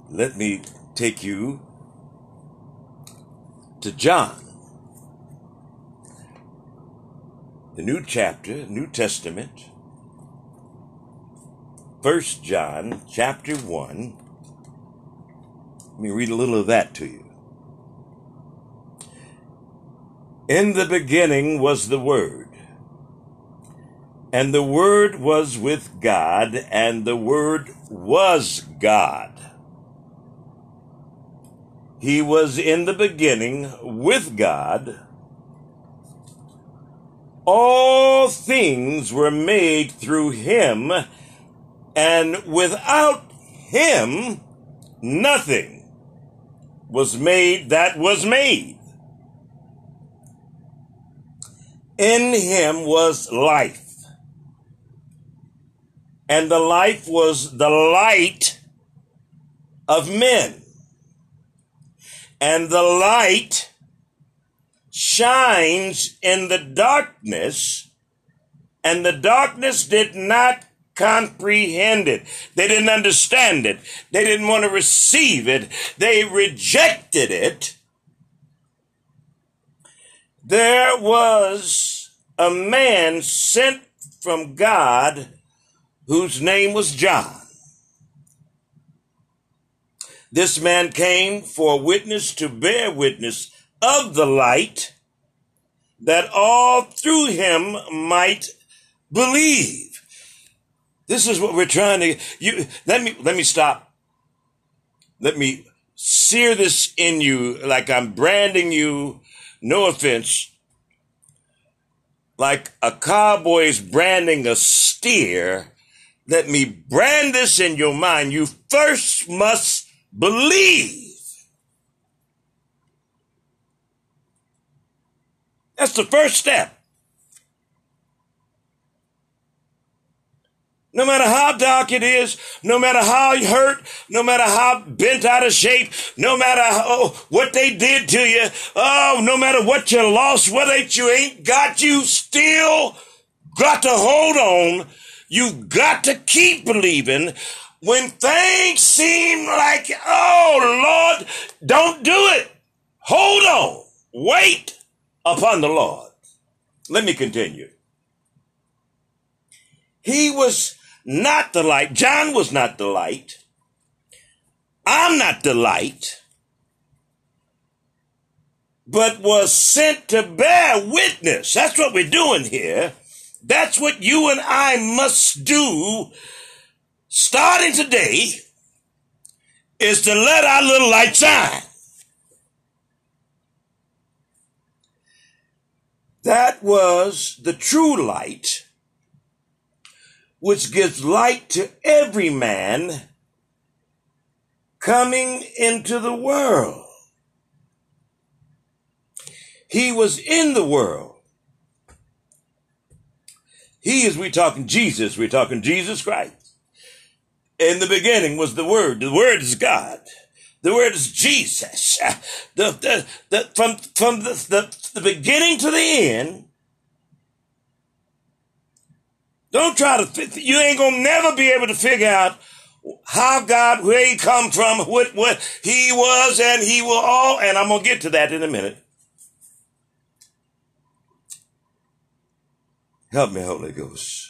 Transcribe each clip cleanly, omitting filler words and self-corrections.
Let me take you to John, the new chapter, New Testament, 1 John chapter 1. Let me read a little of that to you. In the beginning was the Word, and the Word was with God, and the Word was God. He was in the beginning with God. All things were made through him, and without him, nothing was made that was made. In him was life, and the life was the light of men. And the light shines in the darkness, and the darkness did not comprehend it. They didn't understand it. They didn't want to receive it. They rejected it. There was a man sent from God whose name was John. This man came for a witness to bear witness of the light, that all through him might believe. This is what we're trying to. Let me stop. Let me sear this in you like I'm branding you. No offense. Like a cowboy is branding a steer. Let me brand this in your mind. You first must believe. That's the first step. No matter how dark it is, no matter how you hurt, no matter how bent out of shape, no matter what they did to you, no matter what you lost, whether you ain't got, you still got to hold on. You got to keep believing. When things seem like, oh, Lord, don't do it. Hold on. Wait upon the Lord. Let me continue. He was not the light. John was not the light. I'm not the light, but was sent to bear witness. That's what we're doing here. That's what you and I must do starting today, is to let our little light shine. That was the true light, which gives light to every man coming into the world. He was in the world. We're talking Jesus Christ. In the beginning was the Word. The Word is God. The Word is Jesus. From the beginning to the end. Don't try to. You ain't gonna never be able to figure out how God, where He come from, what He was, and He will all. And I'm gonna get to that in a minute. Help me, Holy Ghost.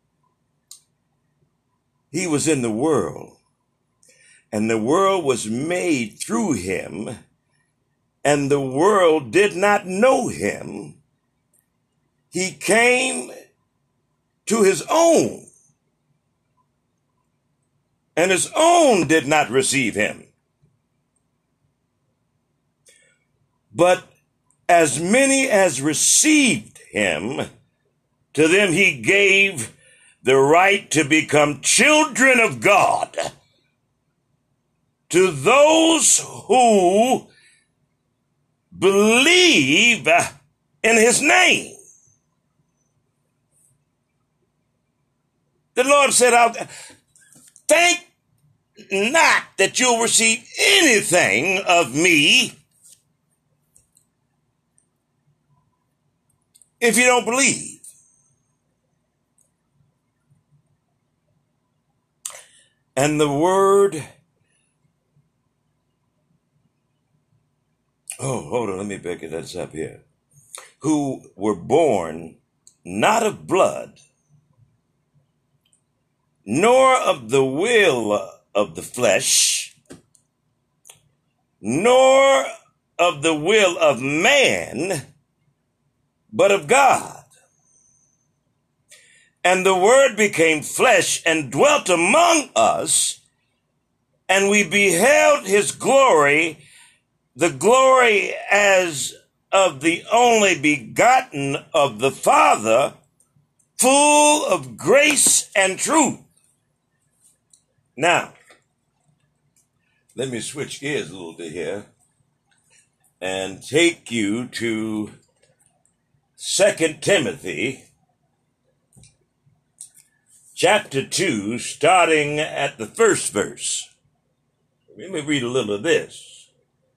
He was in the world, and the world was made through him, and the world did not know him. He came to his own, and his own did not receive him. But as many as received him, to them he gave the right to become children of God, to those who believe in his name. The Lord said, think not that you'll receive anything of me if you don't believe. And the Word Oh, hold on, let me back this up here. Who were born not of blood, nor of the will of the flesh, nor of the will of man, but of God. And the Word became flesh and dwelt among us, and we beheld his glory, the glory as of the only begotten of the Father, full of grace and truth. Now, let me switch gears a little bit here and take you to 2 Timothy chapter 2, starting at the first verse. Let me read a little of this.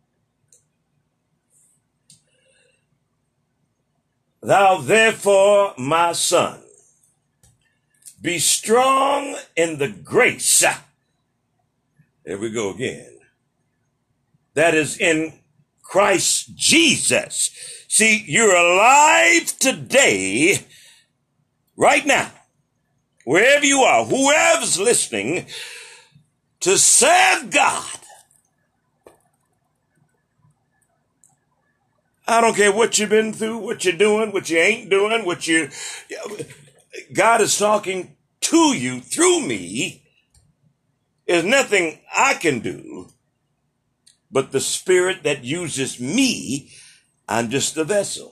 Thou therefore, my son, be strong in the grace. There we go again. That is in Christ Jesus. See, you're alive today, right now, wherever you are, whoever's listening, to serve God. I don't care what you've been through, what you're doing, what you ain't doing, God is talking to you through me. There's nothing I can do, but the Spirit that uses me, I'm just a vessel.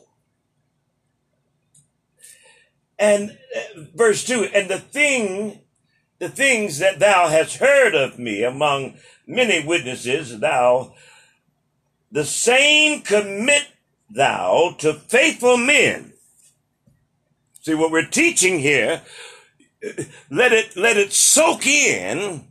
And verse 2, and the things that thou hast heard of me among many witnesses, the same commit thou to faithful men. See what we're teaching here, let it soak in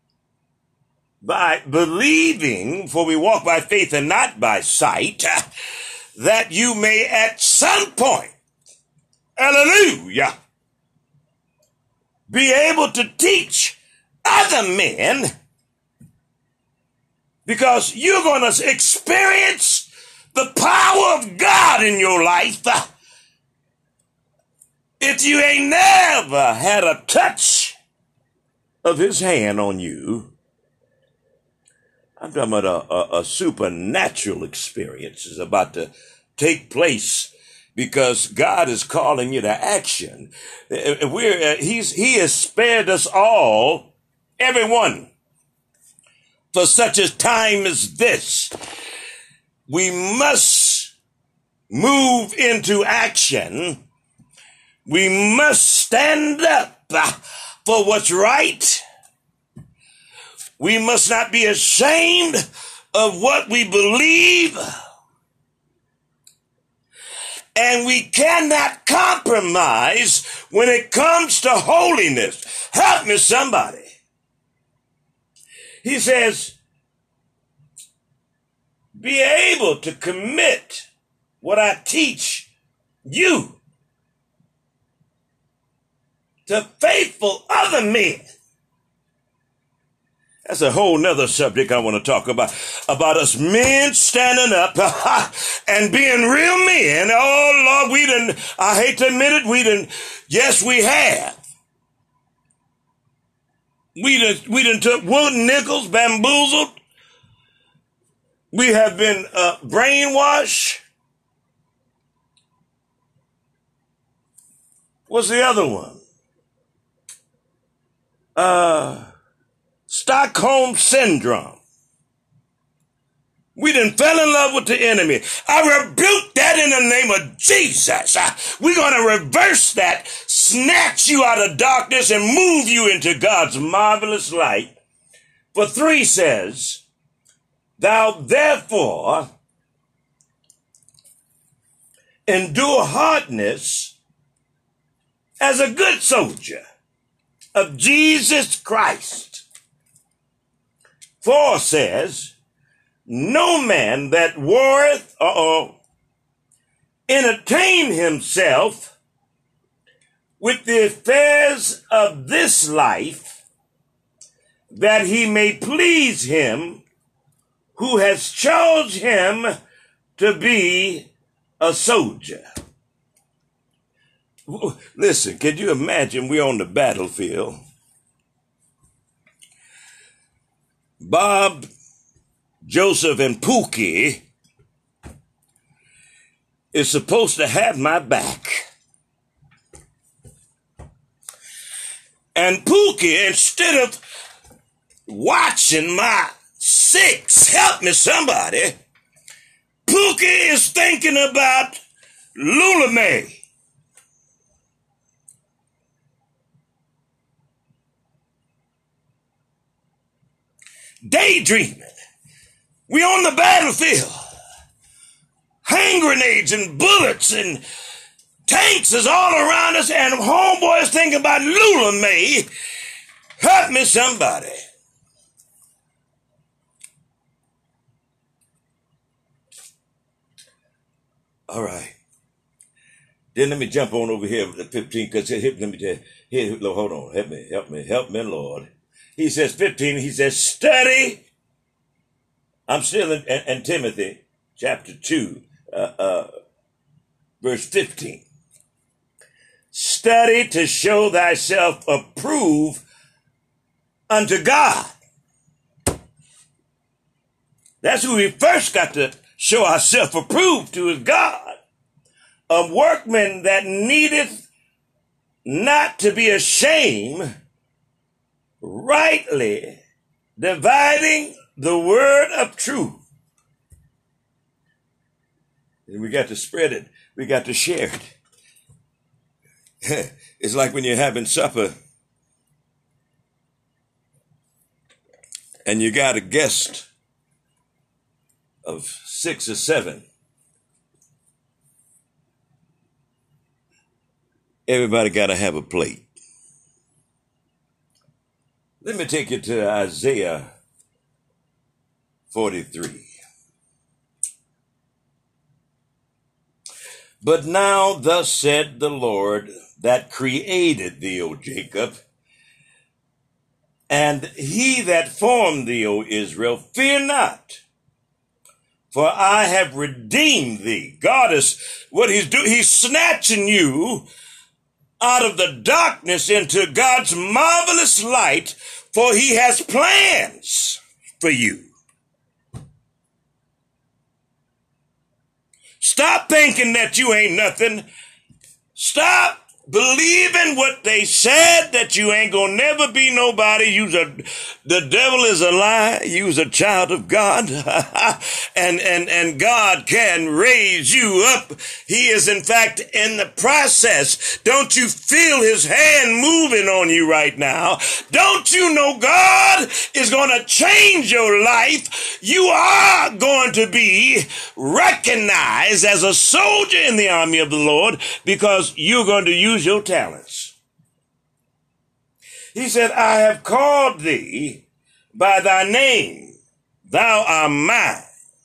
by believing, for we walk by faith and not by sight, that you may at some point, hallelujah, be able to teach other men, because you're going to experience the power of God in your life if you ain't never had a touch of his hand on you. I'm talking about a supernatural experience is about to take place, because God is calling you to action. He has spared us all, everyone, for such a time as this. We must move into action. We must stand up for what's right. We must not be ashamed of what we believe. And we cannot compromise when it comes to holiness. Help me, somebody. He says, be able to commit what I teach you to faithful other men. That's a whole nother subject I want to talk about us men standing up and being real men. Oh, Lord, I hate to admit it, yes, we have. We done took wooden nickels, bamboozled. We have been brainwashed. What's the other one? Stockholm Syndrome. We done fell in love with the enemy. I rebuke that in the name of Jesus. We're going to reverse that, snatch you out of darkness and move you into God's marvelous light. For 3 says, thou therefore endure hardness as a good soldier of Jesus Christ. 4 says, no man that warreth, entertain himself with the affairs of this life, that he may please him who has chosen him to be a soldier. Listen, could you imagine we're on the battlefield? Bob, Joseph, and Pookie is supposed to have my back. And Pookie, instead of watching my six, help me somebody, Pookie is thinking about Lula Mae. Daydreaming. We on the battlefield. Hand grenades and bullets and tanks is all around us, and homeboy is thinking about Lula Mae. Help me somebody. All right. Then let me jump on over here with the 15, because let me tell you, here, hold on, help me, Lord. He says 15, he says, study. I'm still in Timothy chapter 2, verse 15. Study to show thyself approved unto God. That's who we first got to show ourselves approved to, is God. A workman that needeth not to be ashamed, rightly dividing the word of truth. And we got to spread it. We got to share it. It's like when you're having supper and you got a guest of 6 or 7. Everybody got to have a plate. Let me take you to Isaiah 43. But now thus said the Lord that created thee, O Jacob, and he that formed thee, O Israel, fear not, for I have redeemed thee. God is, what he's doing, he's snatching you out of the darkness into God's marvelous light, for he has plans for you. Stop thinking that you ain't nothing. Stop believing what they said, that you ain't gonna never be nobody. The devil is a lie. You's a child of God. and God can raise you up. He is in fact in the process. Don't you feel his hand moving on you right now? Don't you know God is gonna change your life? You are going to be recognized as a soldier in the army of the Lord, because you're going to use your talents. He said, I have called thee by thy name. Thou art mine.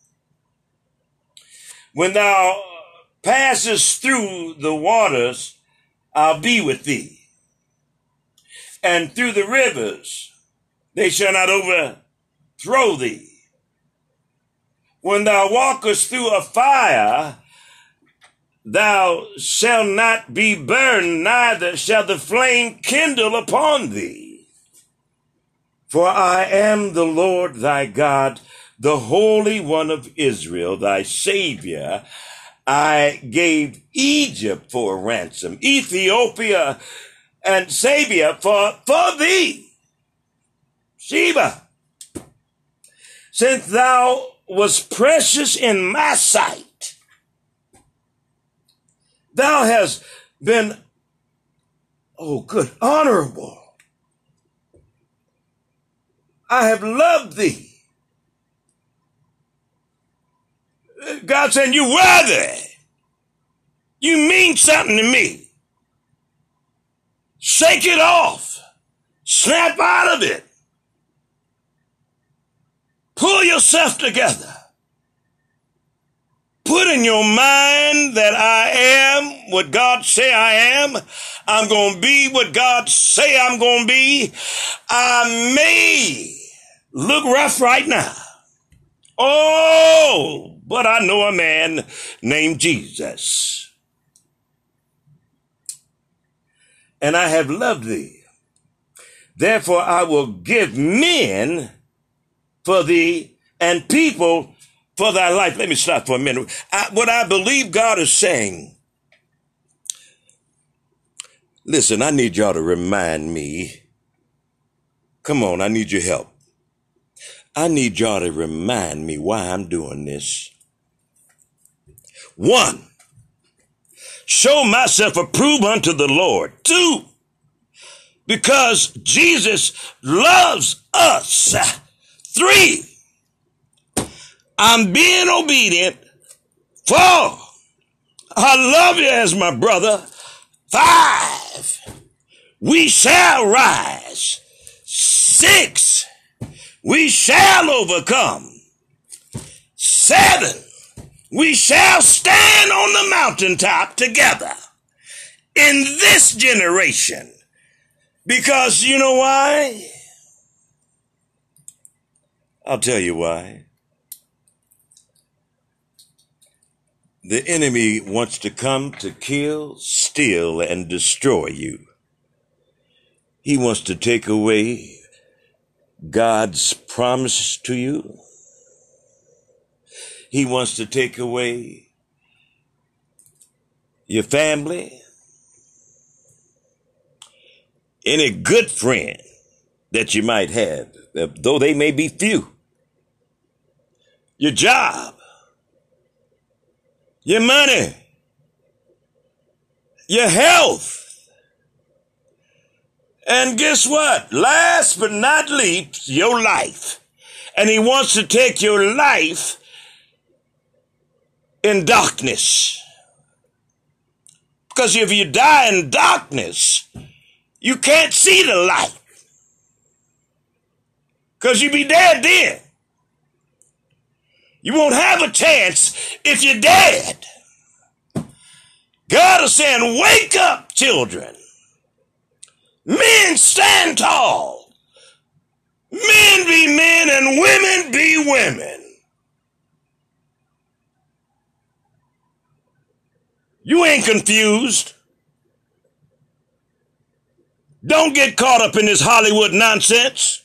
When thou passest through the waters, I'll be with thee. And through the rivers, they shall not overthrow thee. When thou walkest through a fire, thou shalt not be burned, neither shall the flame kindle upon thee. For I am the Lord thy God, the Holy One of Israel, thy Savior. I gave Egypt for a ransom, Ethiopia and Sabia for thee. Sheba, since thou was precious in my sight, thou hast been, honorable. I have loved thee. God said, you worthy. You mean something to me. Shake it off. Snap out of it. Pull yourself together. Put in your mind that I am what God say I am. I'm going to be what God say I'm going to be. I may look rough right now. Oh, but I know a man named Jesus. And I have loved thee. Therefore I will give men for thee and people for thy life. Let me stop for a minute. What I believe God is saying, listen, I need y'all to remind me. Come on, I need your help. I need y'all to remind me why I'm doing this. 1, show myself approved unto the Lord. 2, because Jesus loves us. 3, I'm being obedient. 4, I love you as my brother. 5, we shall rise. 6, we shall overcome. 7, we shall stand on the mountaintop together in this generation. Because you know why? I'll tell you why. The enemy wants to come to kill, steal, and destroy you. He wants to take away God's promise to you. He wants to take away your family, any good friend that you might have, though they may be few, your job, your money, your health. And guess what? Last but not least, your life. And he wants to take your life in darkness. Because if you die in darkness, you can't see the light. Because you'll be dead then. You won't have a chance if you're dead. God is saying, wake up, children. Men stand tall. Men be men and women be women. You ain't confused. Don't get caught up in this Hollywood nonsense.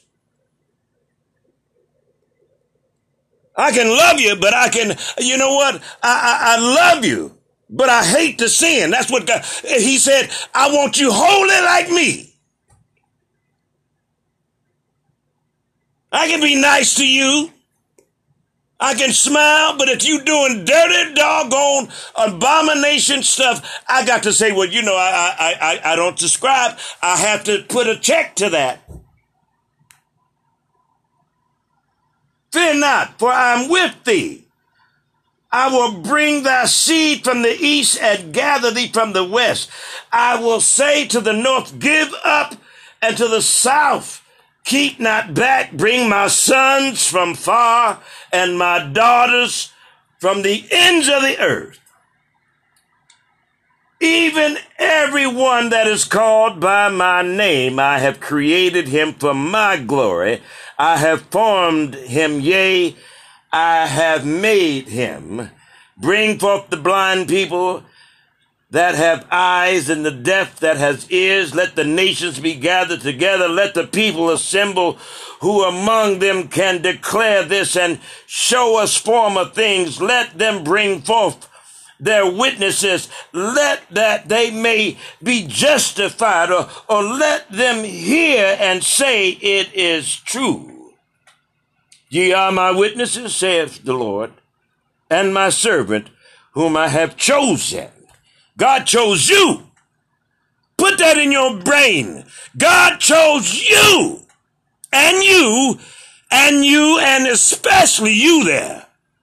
I can love you, but you know what? I love you, but I hate the sin. That's what God, he said, I want you holy like me. I can be nice to you. I can smile, but if you doing dirty, doggone, abomination stuff, I got to say, well, you know, I don't subscribe. I have to put a check to that. Fear not, for I am with thee. I will bring thy seed from the east and gather thee from the west. I will say to the north, give up, and to the south, keep not back. Bring my sons from far and my daughters from the ends of the earth. Even everyone that is called by my name, I have created him for my glory. I have formed him, yea, I have made him. Bring forth the blind people that have eyes and the deaf that has ears. Let the nations be gathered together. Let the people assemble who among them can declare this and show us former things. Let them bring forth their witnesses. Let that they may be justified, or let them hear and say it is true. Ye are my witnesses, saith the Lord, and my servant whom I have chosen. God chose you. Put that in your brain. God chose you, and you, and especially you there,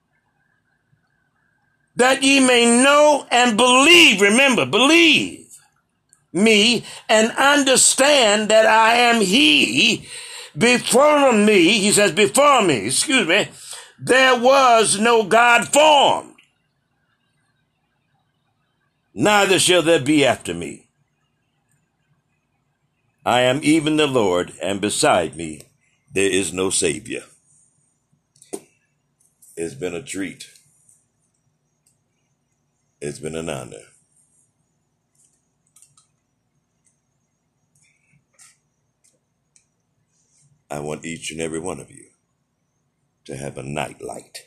that ye may know and believe. Remember, believe me and understand that I am he. Before me, he says, before me, there was no God formed, neither shall there be after me. I am even the Lord, and beside me there is no Savior. It's been a treat. It's been an honor. I want each and every one of you to have a night light.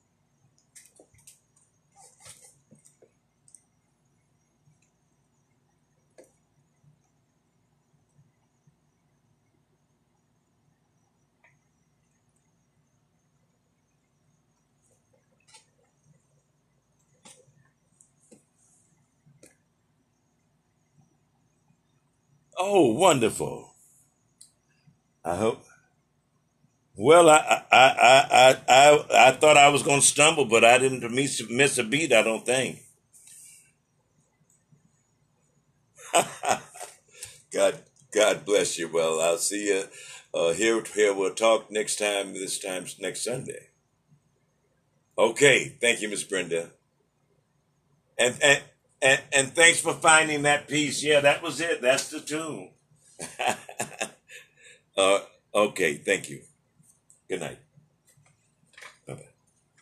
Oh, wonderful. I hope. Well, I thought I was going to stumble, but I didn't miss a beat, I don't think. God, God bless you. Well, I'll see you here. We'll talk next time. This time's next Sunday. Okay. Thank you, Miss Brenda. And and thanks for finding that piece. Yeah, that was it. That's the tune. uh, okay. Thank you. Good night. Bye bye.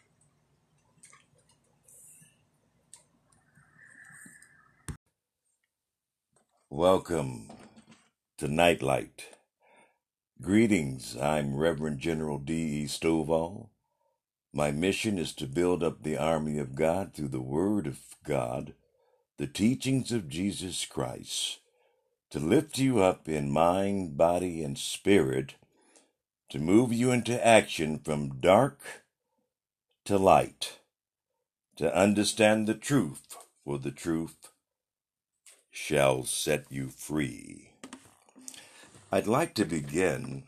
Welcome to Nightlight. Greetings. I'm Reverend General D.E. Stovall. My mission is to build up the army of God through the Word of God, the teachings of Jesus Christ, to lift you up in mind, body, and spirit, to move you into action from dark to light, to understand the truth, for the truth shall set you free. I'd like to begin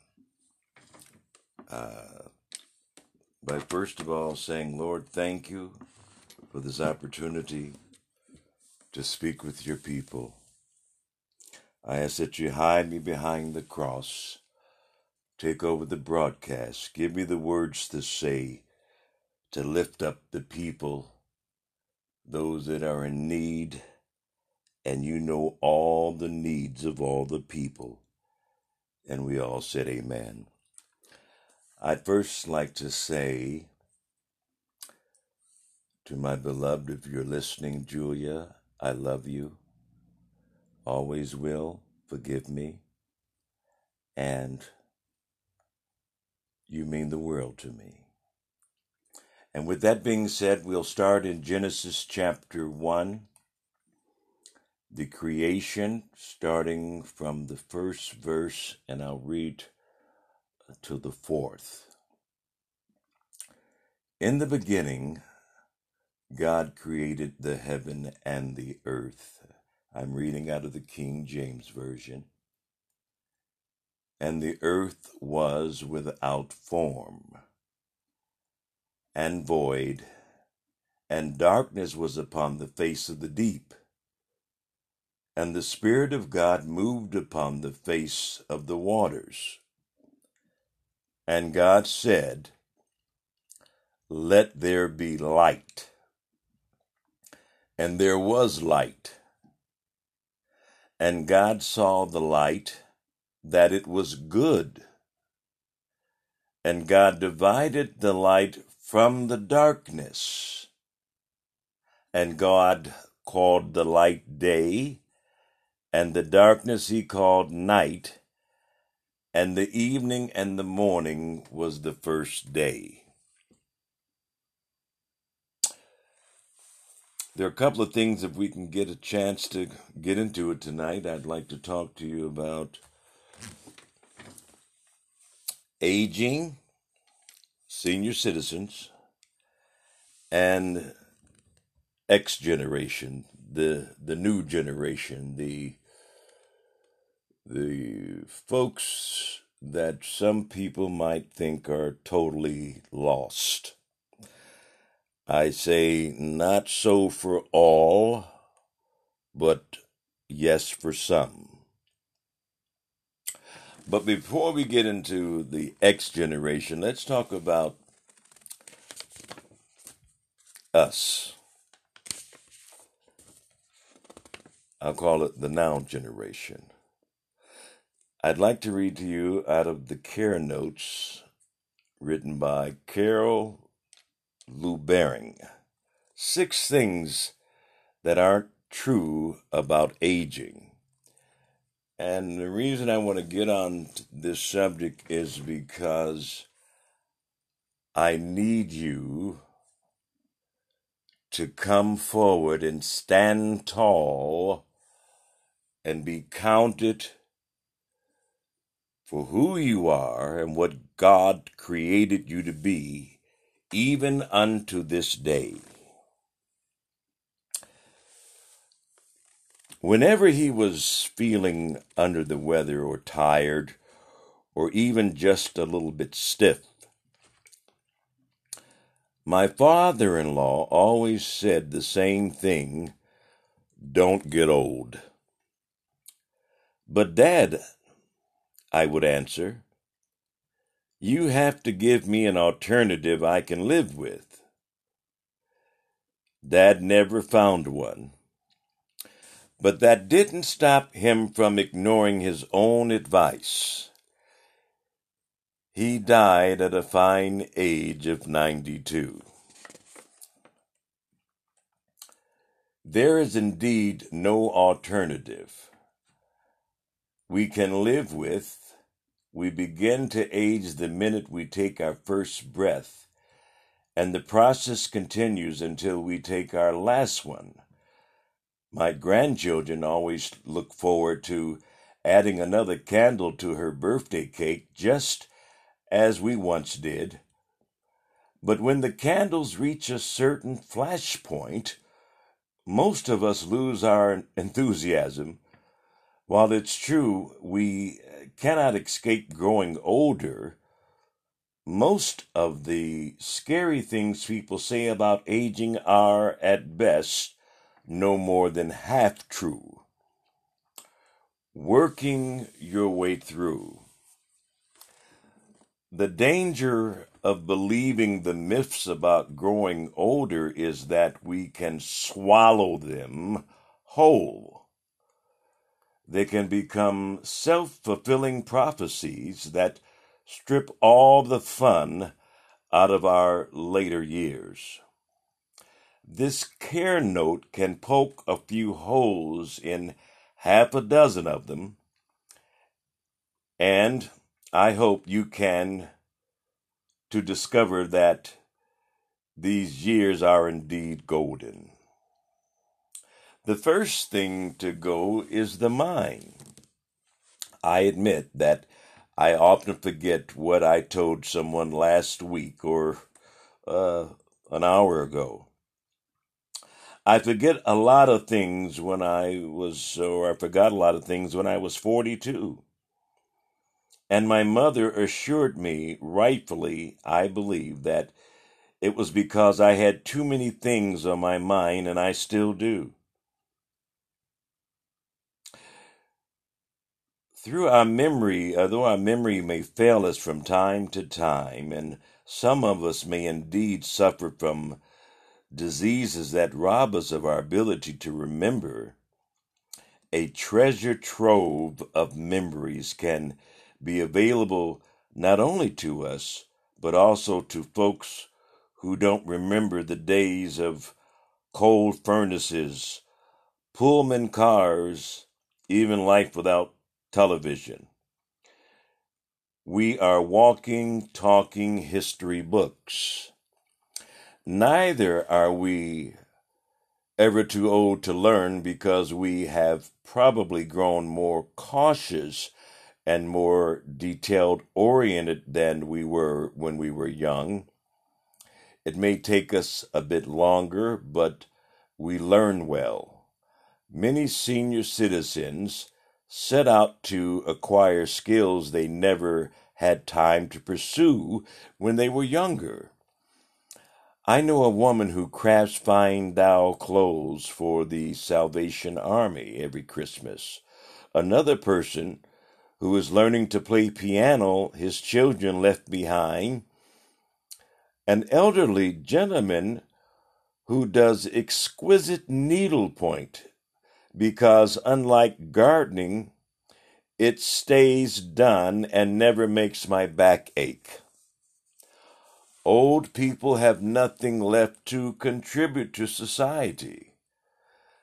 by first of all saying, Lord, thank you for this opportunity to speak with your people. I ask that you hide me behind the cross. Take over the broadcast. Give me the words to say to lift up the people, those that are in need, and you know all the needs of all the people. And we all said amen. I'd first like to say to my beloved, if you're listening, Julia, I love you. Always will. Forgive me. And you mean the world to me. And with that being said, we'll start in Genesis chapter 1, the creation, starting from the first verse, and I'll read to the fourth. In the beginning, God created the heaven and the earth. I'm reading out of the King James Version. And the earth was without form and void, and darkness was upon the face of the deep. And the Spirit of God moved upon the face of the waters. And God said, let there be light. And there was light. And God saw the light, that it was good. And God divided the light from the darkness. And God called the light day, and the darkness he called night, and the evening and the morning was the first day. There are a couple of things, if we can get a chance to get into it tonight, I'd like to talk to you about aging, senior citizens, and X generation, the new generation, the folks that some people might think are totally lost. I say not so for all, but yes for some. But before we get into the X generation, let's talk about us. I'll call it the now generation. I'd like to read to you out of the Care Notes written by Carol Lou Behring. 6 things that aren't true about aging. And the reason I want to get on this subject is because I need you to come forward and stand tall and be counted for who you are and what God created you to be, even unto this day. Whenever he was feeling under the weather or tired or even just a little bit stiff, my father-in-law always said the same thing: don't get old. But Dad, I would answer, you have to give me an alternative I can live with. Dad never found one. But that didn't stop him from ignoring his own advice. He died at a fine age of 92. There is indeed no alternative we can live with. We begin to age the minute we take our first breath, and the process continues until we take our last one. My grandchildren always look forward to adding another candle to her birthday cake, just as we once did. But when the candles reach a certain flash point, most of us lose our enthusiasm. While it's true we cannot escape growing older, most of the scary things people say about aging are, at best, no more than half true. Working your way through. The danger of believing the myths about growing older is that we can swallow them whole. They can become self-fulfilling prophecies that strip all the fun out of our later years. This care note can poke a few holes in half a dozen of them, and I hope you can, to discover that these years are indeed golden. The first thing to go is the mind. I admit that I often forget what I told someone last week or an hour ago. I forget a lot of things I forgot a lot of things when I was 42. And my mother assured me, rightfully, I believe, that it was because I had too many things on my mind, and I still do. Through our memory, although our memory may fail us from time to time, and some of us may indeed suffer from diseases that rob us of our ability to remember, a treasure trove of memories can be available not only to us, but also to folks who don't remember the days of coal furnaces, Pullman cars, even life without television. We are walking, talking history books. Neither are we ever too old to learn, because we have probably grown more cautious and more detailed-oriented than we were when we were young. It may take us a bit longer, but we learn well. Many senior citizens set out to acquire skills they never had time to pursue when they were younger. I know a woman who crafts fine doll clothes for the Salvation Army every Christmas. Another person who is learning to play piano his children left behind. An elderly gentleman who does exquisite needlepoint because, unlike gardening, it stays done and never makes my back ache. Old people have nothing left to contribute to society.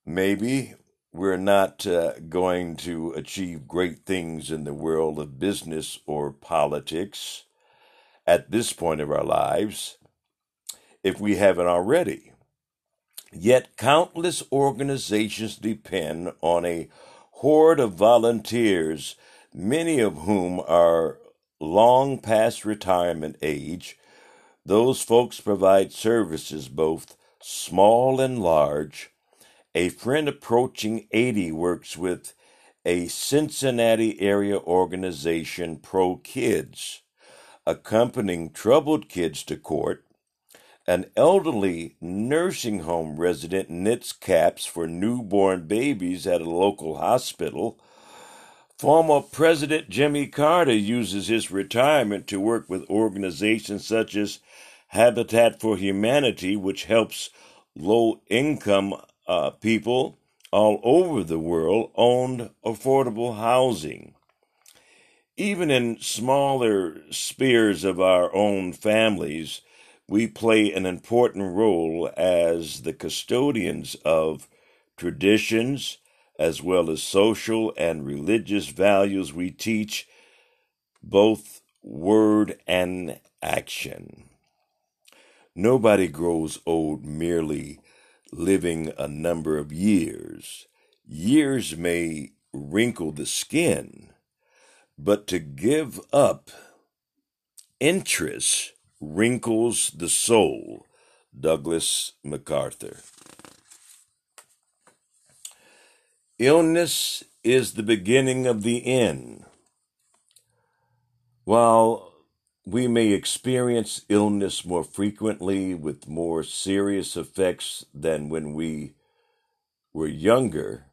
Maybe we're not going to achieve great things in the world of business or politics at this point of our lives if we haven't already. Yet countless organizations depend on a horde of volunteers, many of whom are long past retirement age. Those folks provide services both small and large. A friend approaching 80 works with a Cincinnati area organization, Pro Kids, accompanying troubled kids to court. An elderly nursing home resident knits caps for newborn babies at a local hospital. Former President Jimmy Carter uses his retirement to work with organizations such as Habitat for Humanity, which helps low-income people all over the world own affordable housing. Even in smaller spheres of our own families, we play an important role as the custodians of traditions as well as social and religious values we teach, both word and action. Nobody grows old merely living a number of years. Years may wrinkle the skin, but to give up interest wrinkles the soul. Douglas MacArthur. Illness is the beginning of the end. While we may experience illness more frequently with more serious effects than when we were younger,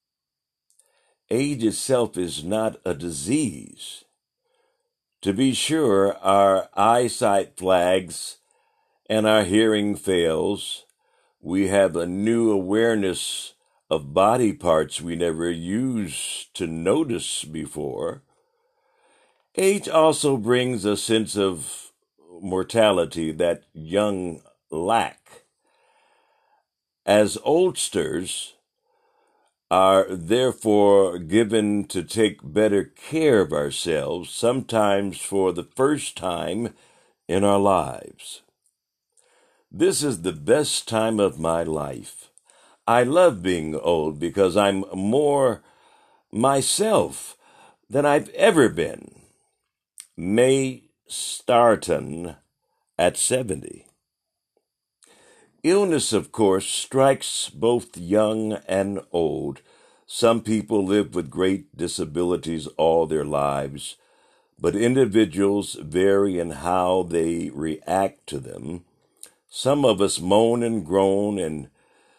age itself is not a disease. To be sure, our eyesight flags and our hearing fails. We have a new awareness of body parts we never used to notice before. Age also brings a sense of mortality that young lack. As oldsters are therefore given to take better care of ourselves, sometimes for the first time in our lives. This is the best time of my life. I love being old because I'm more myself than I've ever been. May Starton at 70. Illness, of course, strikes both young and old. Some people live with great disabilities all their lives, but individuals vary in how they react to them. Some of us moan and groan and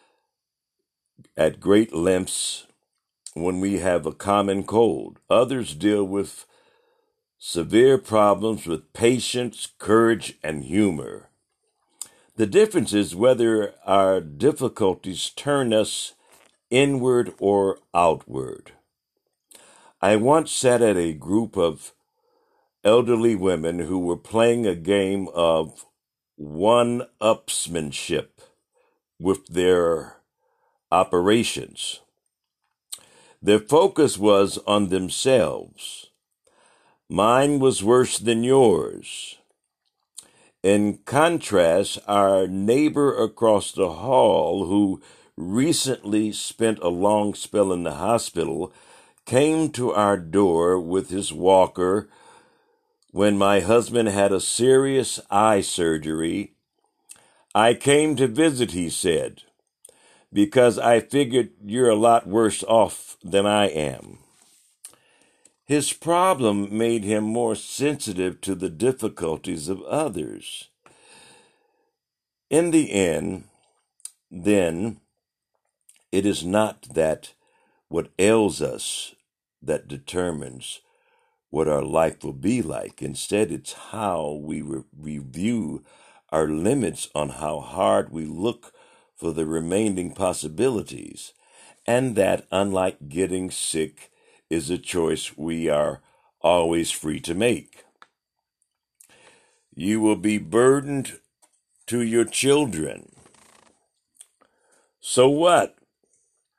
at great lengths when we have a common cold. Others deal with severe problems with patience, courage, and humor. The difference is whether our difficulties turn us inward or outward. I once sat at a group of elderly women who were playing a game of one-upsmanship with their operations. Their focus was on themselves. Mine was worse than yours. In contrast, our neighbor across the hall, who recently spent a long spell in the hospital, came to our door with his walker when my husband had a serious eye surgery. I came to visit, he said, because I figured you're a lot worse off than I am. His problem made him more sensitive to the difficulties of others. In the end, then, it is not that what ails us that determines what our life will be like. Instead, it's how we review our limits on how hard we look for the remaining possibilities, and that, unlike getting sick, is a choice we are always free to make. You will be burdened to your children. So what?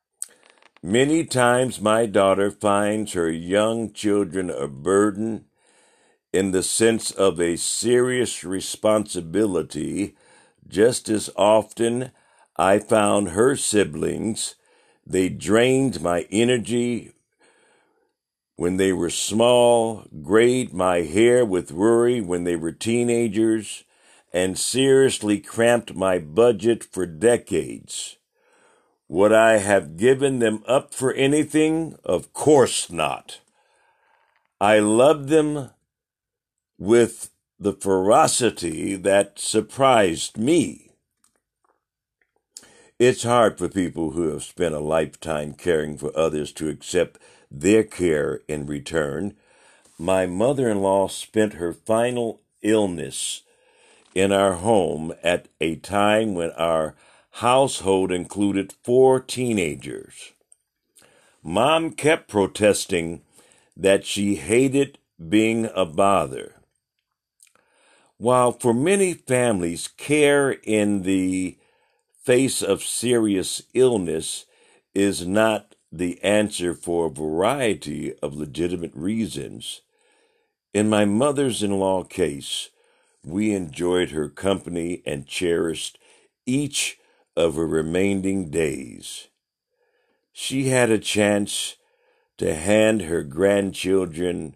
Many times my daughter finds her young children a burden in the sense of a serious responsibility. Just as often I found her siblings, they drained my energy when they were small, grayed my hair with worry when they were teenagers, and seriously cramped my budget for decades. Would I have given them up for anything? Of course not. I loved them with the ferocity that surprised me. It's hard for people who have spent a lifetime caring for others to accept their care in return. My mother-in-law spent her final illness in our home at a time when our household included 4 teenagers. Mom kept protesting that she hated being a bother. While for many families, care in the face of serious illness is not the answer for a variety of legitimate reasons, in my mother-in-law case, we enjoyed her company and cherished each of her remaining days. She had a chance to hand her grandchildren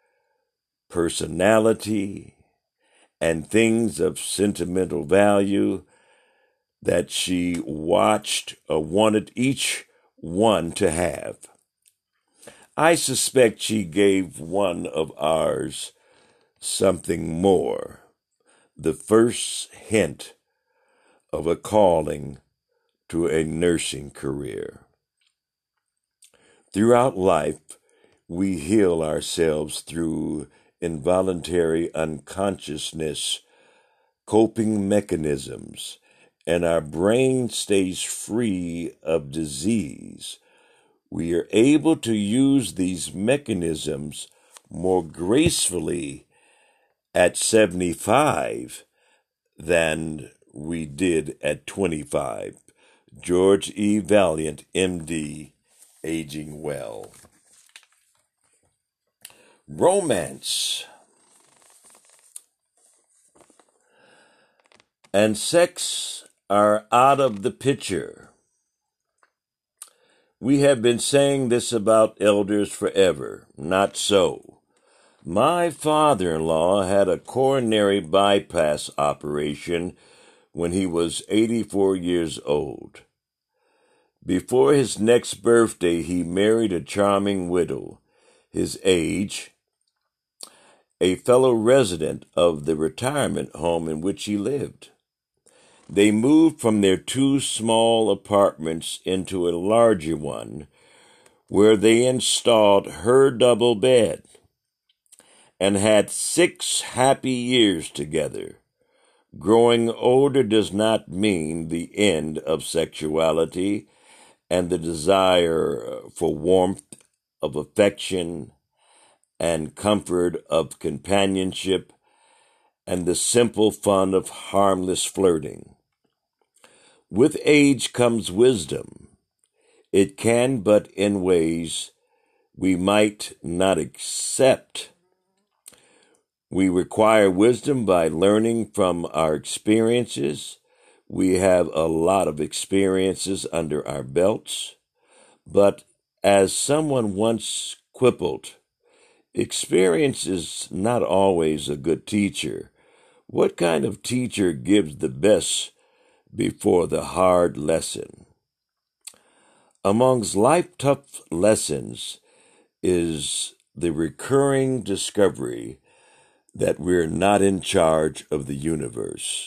personality and things of sentimental value that she watched or wanted each one to have. I suspect she gave one of ours something more, the first hint of a calling to a nursing career. Throughout life, we heal ourselves through involuntary unconsciousness, coping mechanisms, and our brain stays free of disease. We are able to use these mechanisms more gracefully at 75 than we did at 25. George E. Valiant, MD, Aging Well. Romance and sex are out of the picture. We have been saying this about elders forever. Not so. My father-in-law had a coronary bypass operation when he was 84 years old. Before his next birthday, he married a charming widow, his age, a fellow resident of the retirement home in which he lived. They moved from their 2 small apartments into a larger one, where they installed her double bed and had 6 happy years together. Growing older does not mean the end of sexuality and the desire for warmth of affection and comfort of companionship and the simple fun of harmless flirting. With age comes wisdom. It can, but in ways we might not accept. We require wisdom by learning from our experiences. We have a lot of experiences under our belts. But as someone once quibbled, experience is not always a good teacher. What kind of teacher gives the best before the hard lesson? Amongst life-tough lessons is the recurring discovery that we're not in charge of the universe.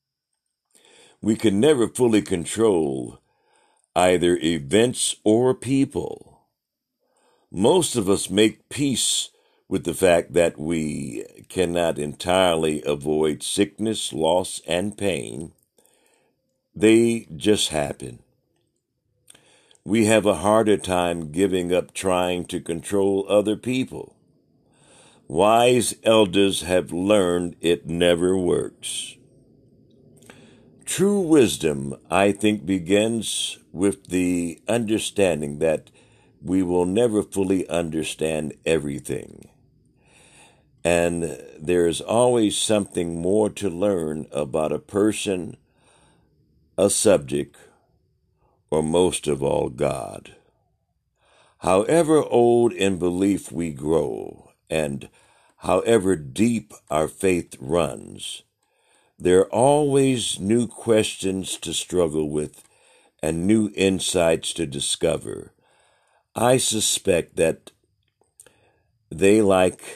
We can never fully control either events or people. Most of us make peace with the fact that we cannot entirely avoid sickness, loss, and pain. They just happen. We have a harder time giving up trying to control other people. Wise elders have learned it never works. True wisdom, I think, begins with the understanding that we will never fully understand everything. And there's always something more to learn about a person, a subject, or most of all, God. However old in belief we grow, and however deep our faith runs, there are always new questions to struggle with and new insights to discover. I suspect that they, like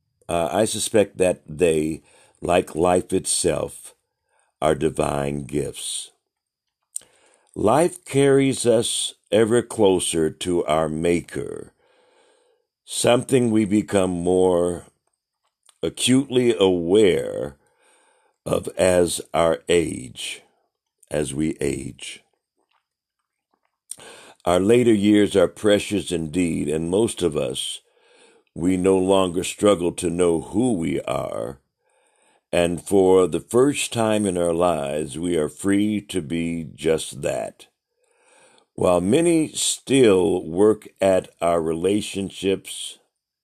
life itself, are divine gifts. Life carries us ever closer to our Maker, something we become more acutely aware of as we age. Our later years are precious indeed, and most of us, we no longer struggle to know who we are, and for the first time in our lives, we are free to be just that. While many still work at our relationships,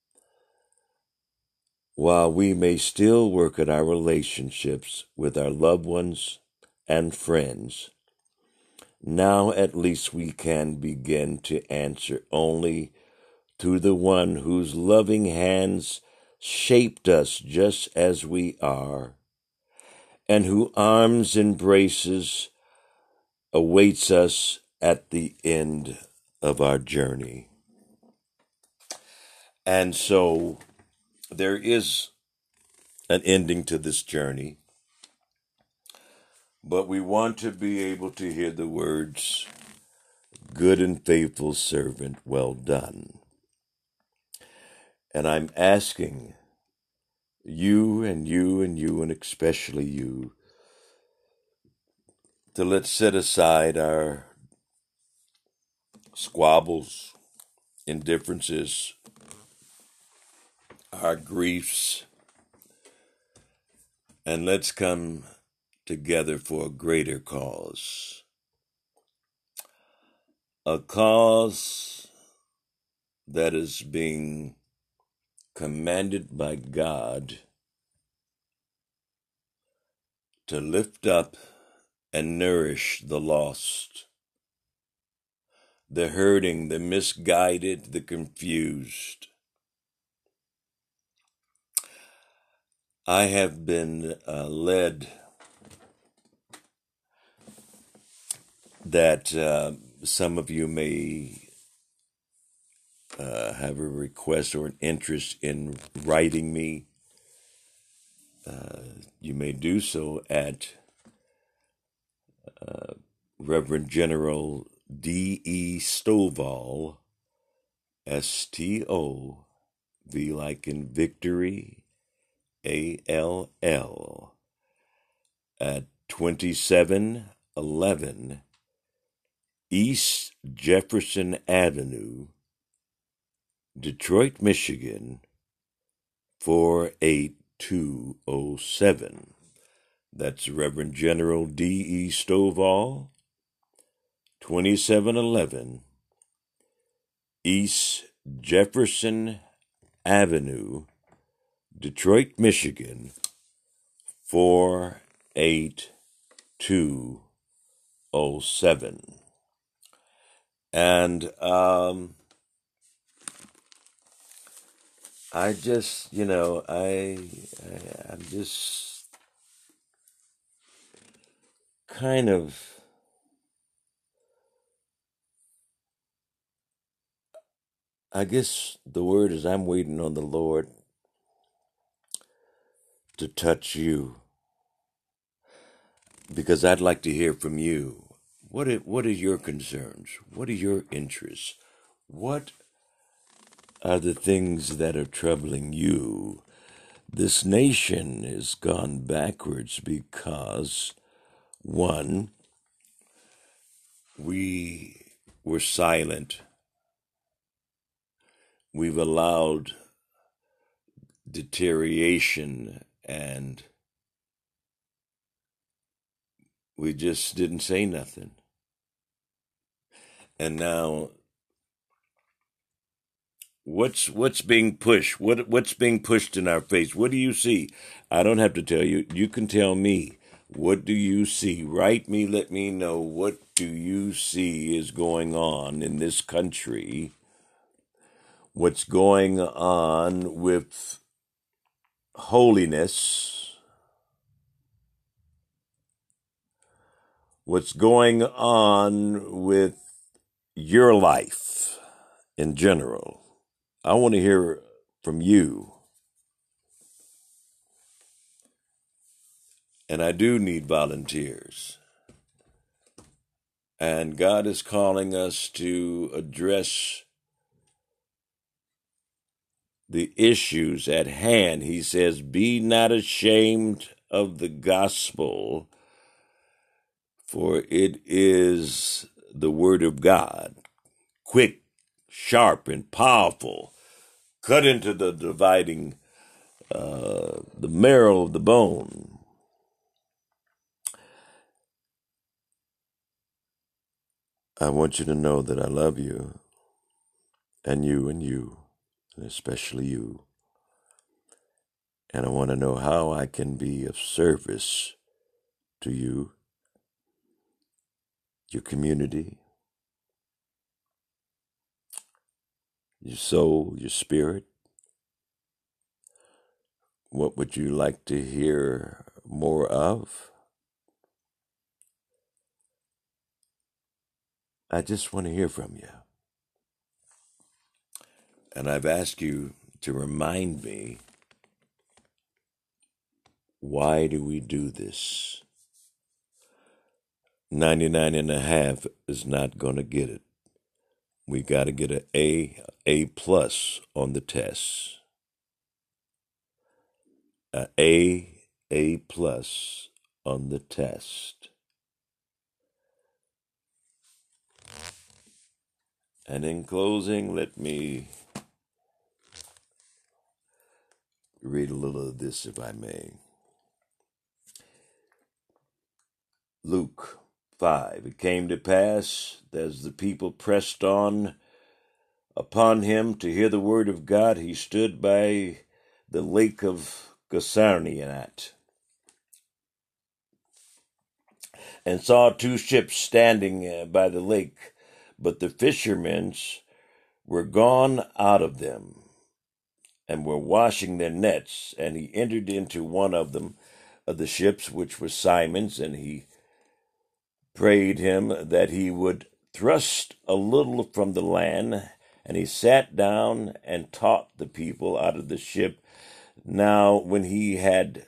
while we may still work at our relationships with our loved ones and friends, now at least we can begin to answer only through the one whose loving hands shaped us just as we are, and whose arms embraces awaits us at the end of our journey. And so there is an ending to this journey, but we want to be able to hear the words, "Good and faithful servant, well done." And I'm asking you and you and you, and especially you, to let's set aside our squabbles, indifferences, our griefs, and let's come together for a greater cause. A cause that is being commanded by God to lift up and nourish the lost, the hurting, the misguided, the confused. I have been led that some of you may have a request or an interest in writing me. You may do so at Reverend General D.E. Stovall, S-T-O-V like in victory, A-L-L, at 2711 East Jefferson Avenue, Detroit, Michigan, 48207. That's Reverend General D.E. Stovall, 2711 East Jefferson Avenue, Detroit, Michigan, 48207. And I just, I'm just kind of, I guess the word is I'm waiting on the Lord to touch you, because I'd like to hear from you. What are your concerns? What are your interests? What are the things that are troubling you? This nation has gone backwards because, one, we were silent. We've allowed deterioration and We just didn't say nothing. And now, what's being pushed? What's being pushed in our face? What do you see? I don't have to tell you. You can tell me. What do you see? Write me. Let me know. What do you see is going on in this country? What's going on with holiness? What's going on with your life in general? I want to hear from you. And I do need volunteers. And God is calling us to address the issues at hand. He says, be not ashamed of the gospel, for it is the word of God, quick, sharp, and powerful, cut into the dividing, the marrow of the bone. I want you to know that I love you, and you, and especially you. And I want to know how I can be of service to you, your community, your soul, your spirit. What would you like to hear more of? I just want to hear from you. And I've asked you to remind me, why do we do this? 99 and a half is not going to get it. We got to get an A plus on the test. A plus on the test. And in closing, let me read a little of this, if I may. Luke 5. It came to pass, as the people pressed on upon him to hear the word of God, he stood by the lake of Gennesaret, and saw two ships standing by the lake, but the fishermen were gone out of them, and were washing their nets. And he entered into one of them, of the ships, which was Simon's, and he prayed him that he would thrust a little from the land. And he sat down and taught the people out of the ship. Now, when he had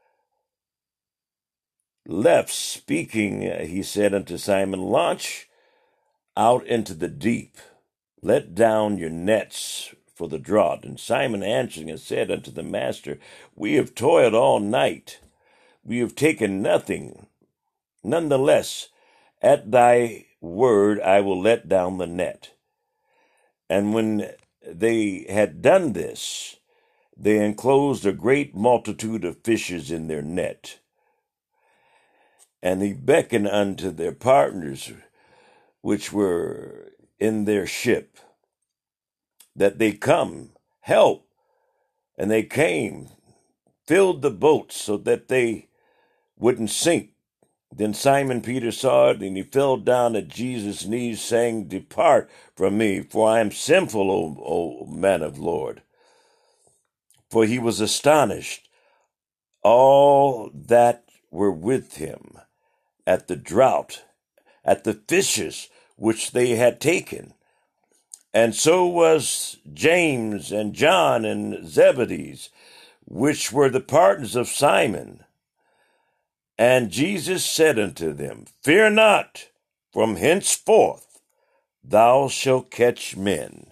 left speaking, he said unto Simon, launch out into the deep, let down your nets for the draught. And Simon answering and said unto the master, we have toiled all night, we have taken nothing. Nonetheless, at thy word I will let down the net. And when they had done this, they enclosed a great multitude of fishes in their net. And he beckoned unto their partners, which were in their ship, that they come, help. And they came, filled the boats so that they wouldn't sink. Then Simon Peter saw it, and he fell down at Jesus' knees, saying, depart from me, for I am sinful, O man of Lord. For he was astonished, all that were with him, at the draught, at the fishes which they had taken. And so was James and John and Zebedee, which were the partners of Simon. And Jesus said unto them, fear not, from henceforth thou shalt catch men.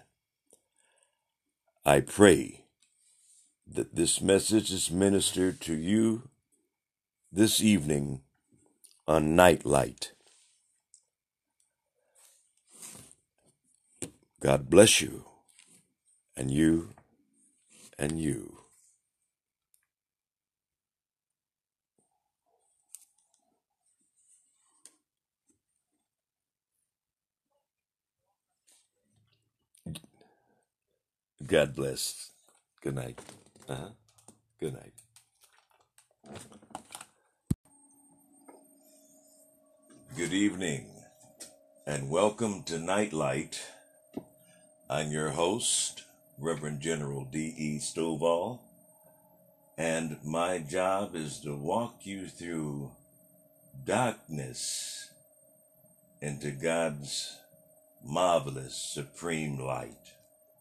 I pray that this message is ministered to you this evening on Nightlight. God bless you, and you, and you. God bless. Good night. Good night. Good evening, and welcome to Nightlight. I'm your host, Reverend General D.E. Stovall, and my job is to walk you through darkness into God's marvelous, supreme light.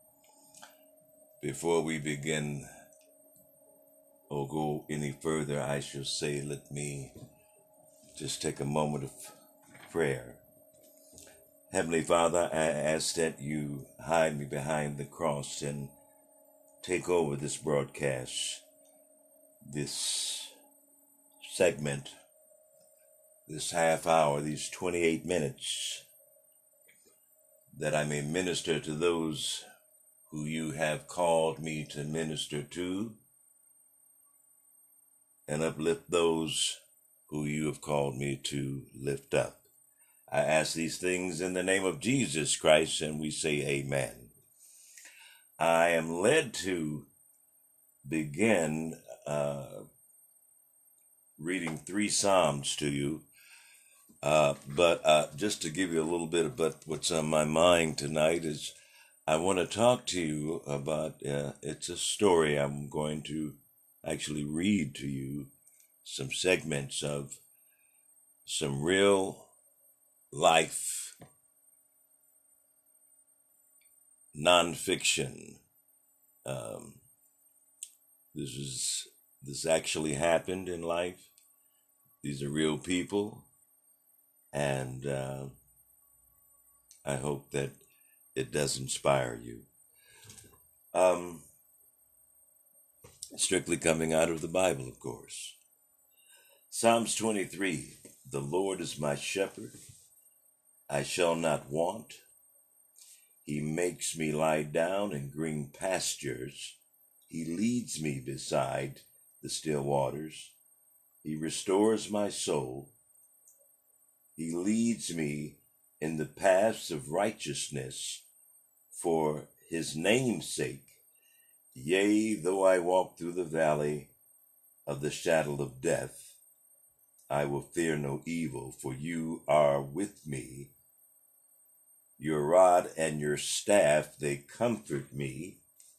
Before we begin or go any further, I shall say, let me just take a moment of prayer. Heavenly Father, I ask that you hide me behind the cross and take over this broadcast, this segment, this half hour, these 28 minutes, that I may minister to those who you have called me to minister to, and uplift those who you have called me to lift up. I ask these things in the name of Jesus Christ, and we say amen. I am led to begin reading 3 Psalms to you, but just to give you a little bit about what's on my mind tonight is I want to talk to you about, it's a story. I'm going to actually read to you some segments of some real life nonfiction. This actually happened in life. These are real people, and I hope that it does inspire you. Strictly coming out of the Bible, of course. Psalms 23, the Lord is my shepherd, I shall not want. He makes me lie down in green pastures. He leads me beside the still waters. He restores my soul. He leads me in the paths of righteousness for his name's sake. Yea, though I walk through the valley of the shadow of death, I will fear no evil, for you are with me. Your rod and your staff, they comfort me.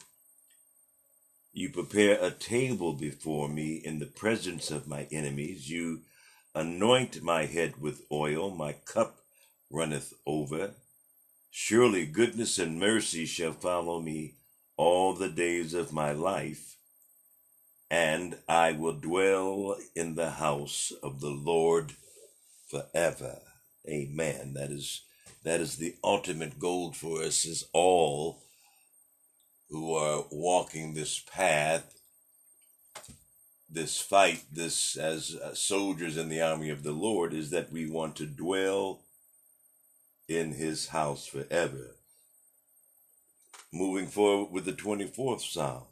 You prepare a table before me in the presence of my enemies. You anoint my head with oil, my cup runneth over. Surely goodness and mercy shall follow me all the days of my life, and I will dwell in the house of the Lord forever. Amen. That is the ultimate goal for us, is all who are walking this path, this fight, this as soldiers in the army of the Lord, is that we want to dwell in his house forever. Moving forward with the 24th Psalm.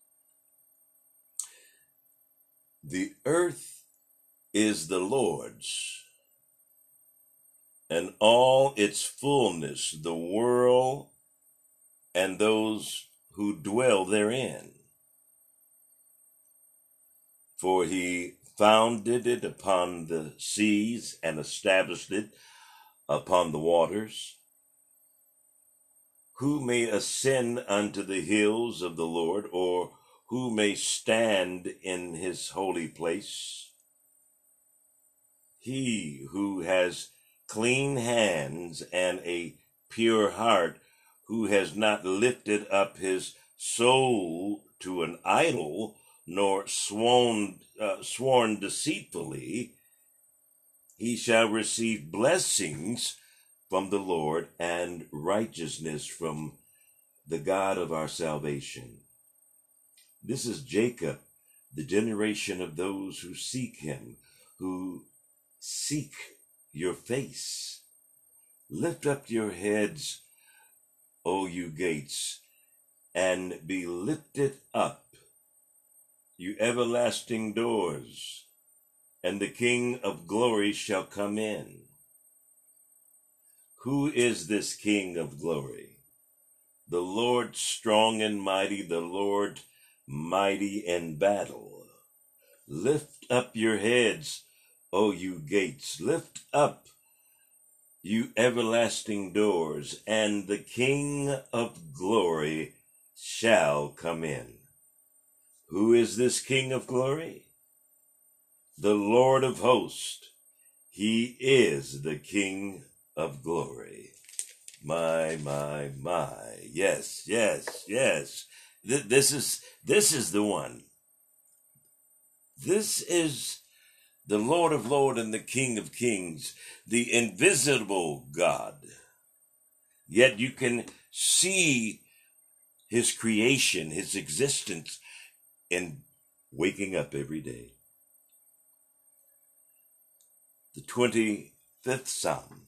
The earth is the Lord's, and all its fullness, the world and those who dwell therein. For he founded it upon the seas and established it upon the waters. Who may ascend unto the hills of the Lord, or who may stand in his holy place? He who has clean hands and a pure heart, who has not lifted up his soul to an idol, nor sworn deceitfully, he shall receive blessings from the Lord and righteousness from the God of our salvation. This is Jacob, the generation of those who seek him, who seek your face. Lift up your heads, O you gates, and be lifted up, you everlasting doors, and the King of glory shall come in. Who is this King of glory? The Lord strong and mighty, the Lord mighty in battle. Lift up your heads, O you gates. Lift up, you everlasting doors, and the King of glory shall come in. Who is this King of glory? The Lord of hosts. He is the King of glory. My. Yes. This is the one. This is the Lord of lords and the King of kings, the invisible God. Yet you can see his creation, his existence in waking up every day. The 25th Psalm.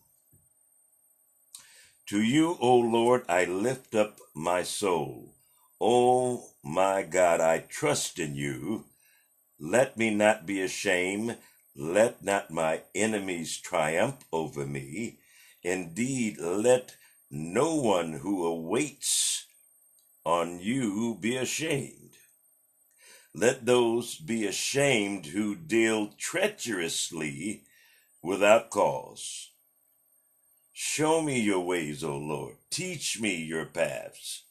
To you, O Lord, I lift up my soul. O my God, I trust in you. Let me not be ashamed. Let not my enemies triumph over me. Indeed, let no one who awaits on you be ashamed. Let those be ashamed who deal treacherously without cause. Show me your ways, O Lord. Teach me your paths.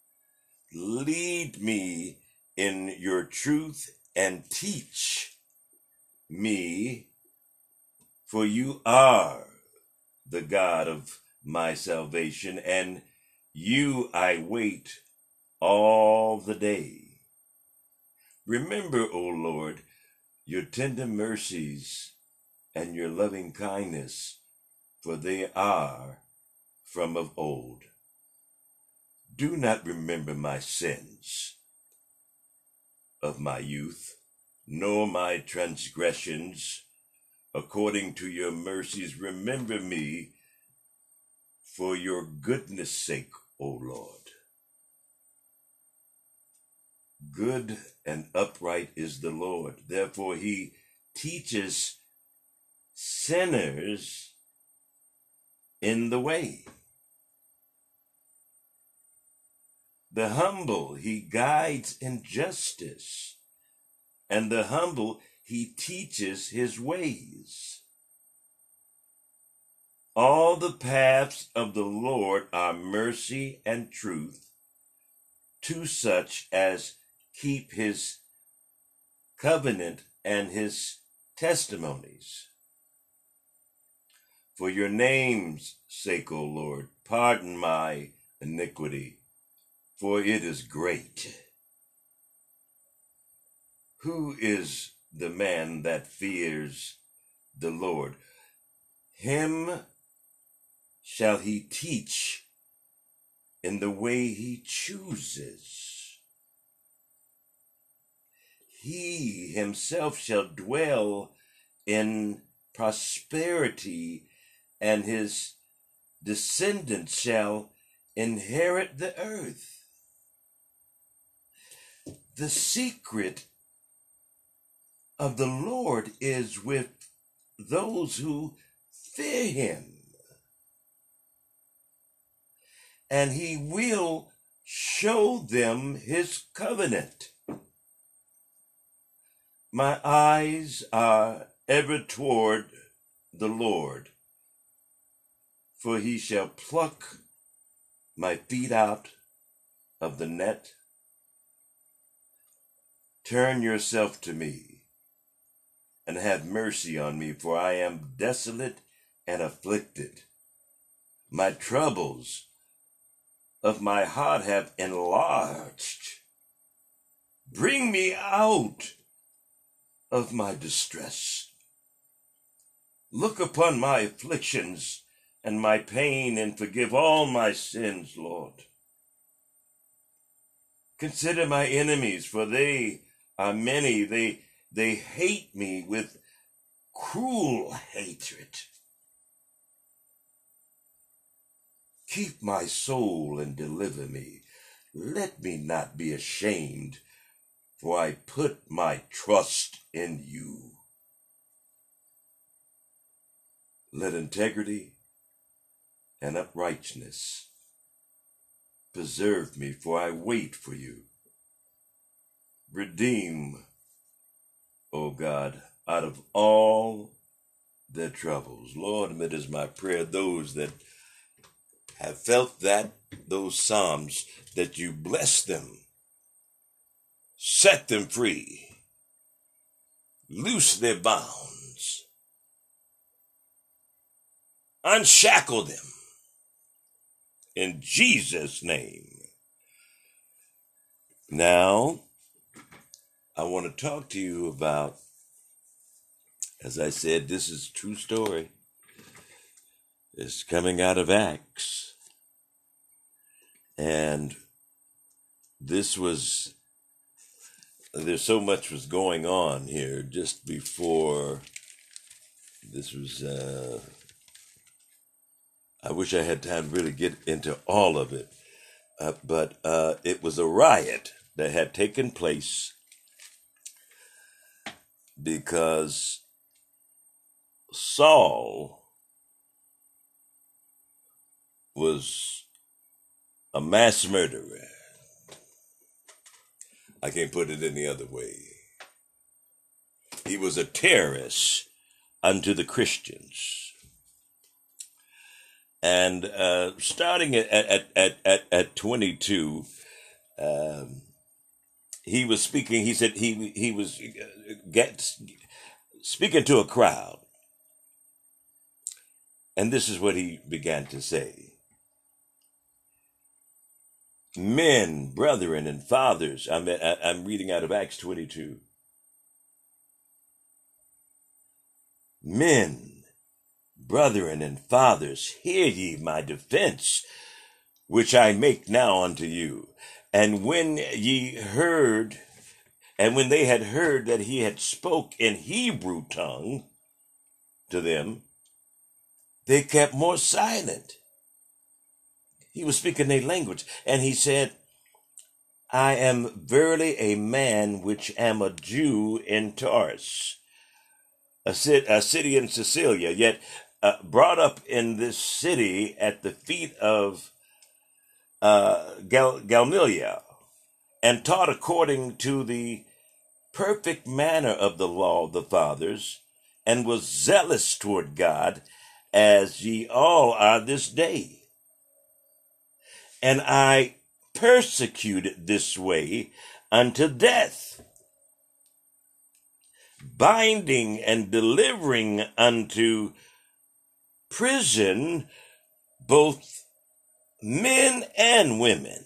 Lead me in your truth and teach me, for you are the God of my salvation, and you I wait all the day. Remember, O Lord, your tender mercies and your loving kindness, for they are from of old. Do not remember my sins of my youth, nor my transgressions. According to your mercies, remember me for your goodness' sake, O Lord. Good and upright is the Lord. Therefore he teaches sinners in the way. The humble he guides in justice, and the humble he teaches his ways. All the paths of the Lord are mercy and truth to such as keep his covenant and his testimonies. For your name's sake, O Lord, pardon my iniquity, for it is great. Who is the man that fears the Lord? Him shall he teach in the way he chooses. He himself shall dwell in prosperity, and his descendants shall inherit the earth. The secret of the Lord is with those who fear him, and he will show them his covenant. My eyes are ever toward the Lord, for he shall pluck my feet out of the net. Turn yourself to me and have mercy on me, for I am desolate and afflicted. My troubles of my heart have enlarged. Bring me out of my distress. Look upon my afflictions and my pain, and forgive all my sins, Lord. Consider my enemies, for they are many. They hate me with cruel hatred. Keep my soul and deliver me. Let me not be ashamed, for I put my trust in you. Let integrity and uprightness Preserve me, for I wait for you. Redeem, O God, out of all their troubles. Lord, it is my prayer, those that have felt those Psalms, that you bless them, set them free, loose their bounds, unshackle them. In Jesus' name. Now, I want to talk to you about, as I said, this is a true story. It's coming out of Acts. And there's so much was going on here just before this was, I wish I had time to really get into all of it. But it was a riot that had taken place because Saul was a mass murderer. I can't put it any other way. He was a terrorist unto the Christians. And starting at 22, he was speaking. He said he was speaking to a crowd, and this is what he began to say: "Men, brethren, and fathers." I'm reading out of Acts 22. Men, brethren, and fathers, hear ye my defense, which I make now unto you. And when they had heard that he had spoke in Hebrew tongue to them, they kept more silent. He was speaking their language, and he said, I am verily a man which am a Jew in Tarsus, a city in Cilicia, yet brought up in this city at the feet of Gamaliel, and taught according to the perfect manner of the law of the fathers, and was zealous toward God, as ye all are this day. And I persecuted this way unto death, binding and delivering unto prison both men and women.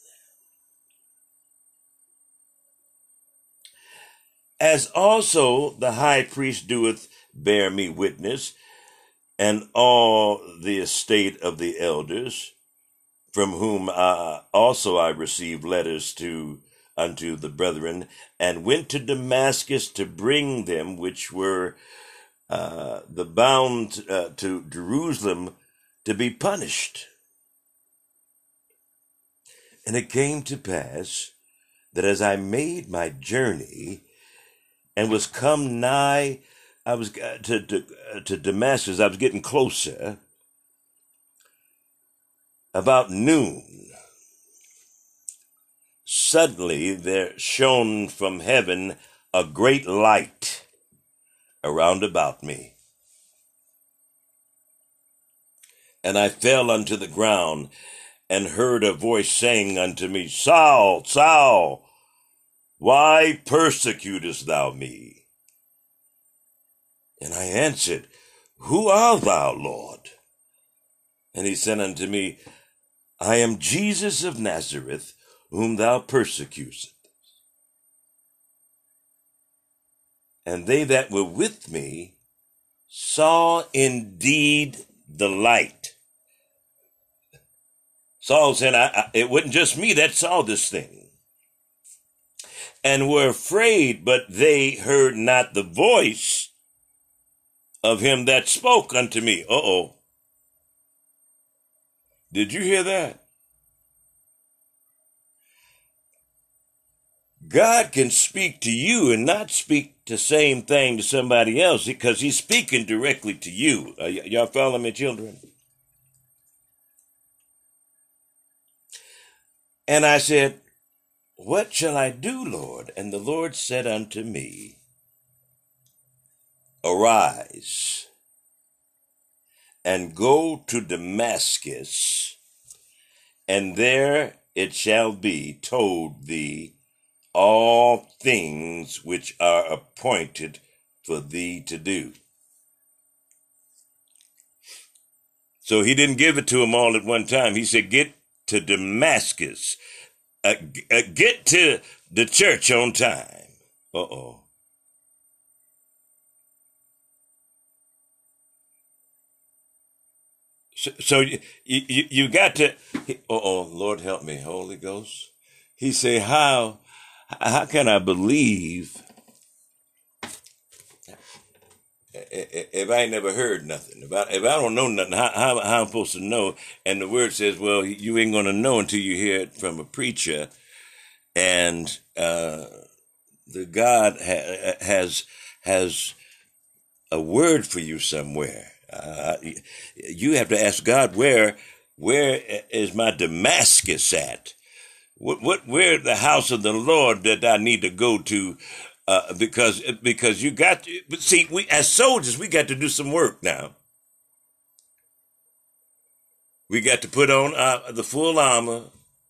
As also the high priest doeth bear me witness, and all the estate of the elders, from whom also I received letters unto the brethren, and went to Damascus to bring them which were the bound to Jerusalem to be punished. And it came to pass that as I made my journey and was come nigh, I was to Damascus, I was getting closer. About noon, suddenly there shone from heaven a great light around about me. And I fell unto the ground, and heard a voice saying unto me, Saul, Saul, why persecutest thou me? And I answered, Who art thou, Lord? And he said unto me, I am Jesus of Nazareth, whom thou persecutest. And they that were with me saw indeed the light. Saul said, it wasn't just me that saw this thing. And were afraid, but they heard not the voice of him that spoke unto me. Uh-oh. Did you hear that? God can speak to you and not speak the same thing to somebody else because he's speaking directly to you. Y'all follow me, children? And I said, what shall I do, Lord? And the Lord said unto me, arise and go to Damascus, and there it shall be told thee all things which are appointed for thee to do. So he didn't give it to him all at one time. He said, get to Damascus. Get to the church on time. Uh-oh. So you got to, Lord help me, Holy Ghost. He said, how can I believe if I ain't never heard nothing? If I don't know nothing, how I'm supposed to know? And the word says, well, you ain't going to know until you hear it from a preacher. And the God has a word for you somewhere. You have to ask God, where is my Damascus at? Where the house of the Lord that I need to go to? Because you got to, but see, we as soldiers, we got to do some work now. We got to put on the full armor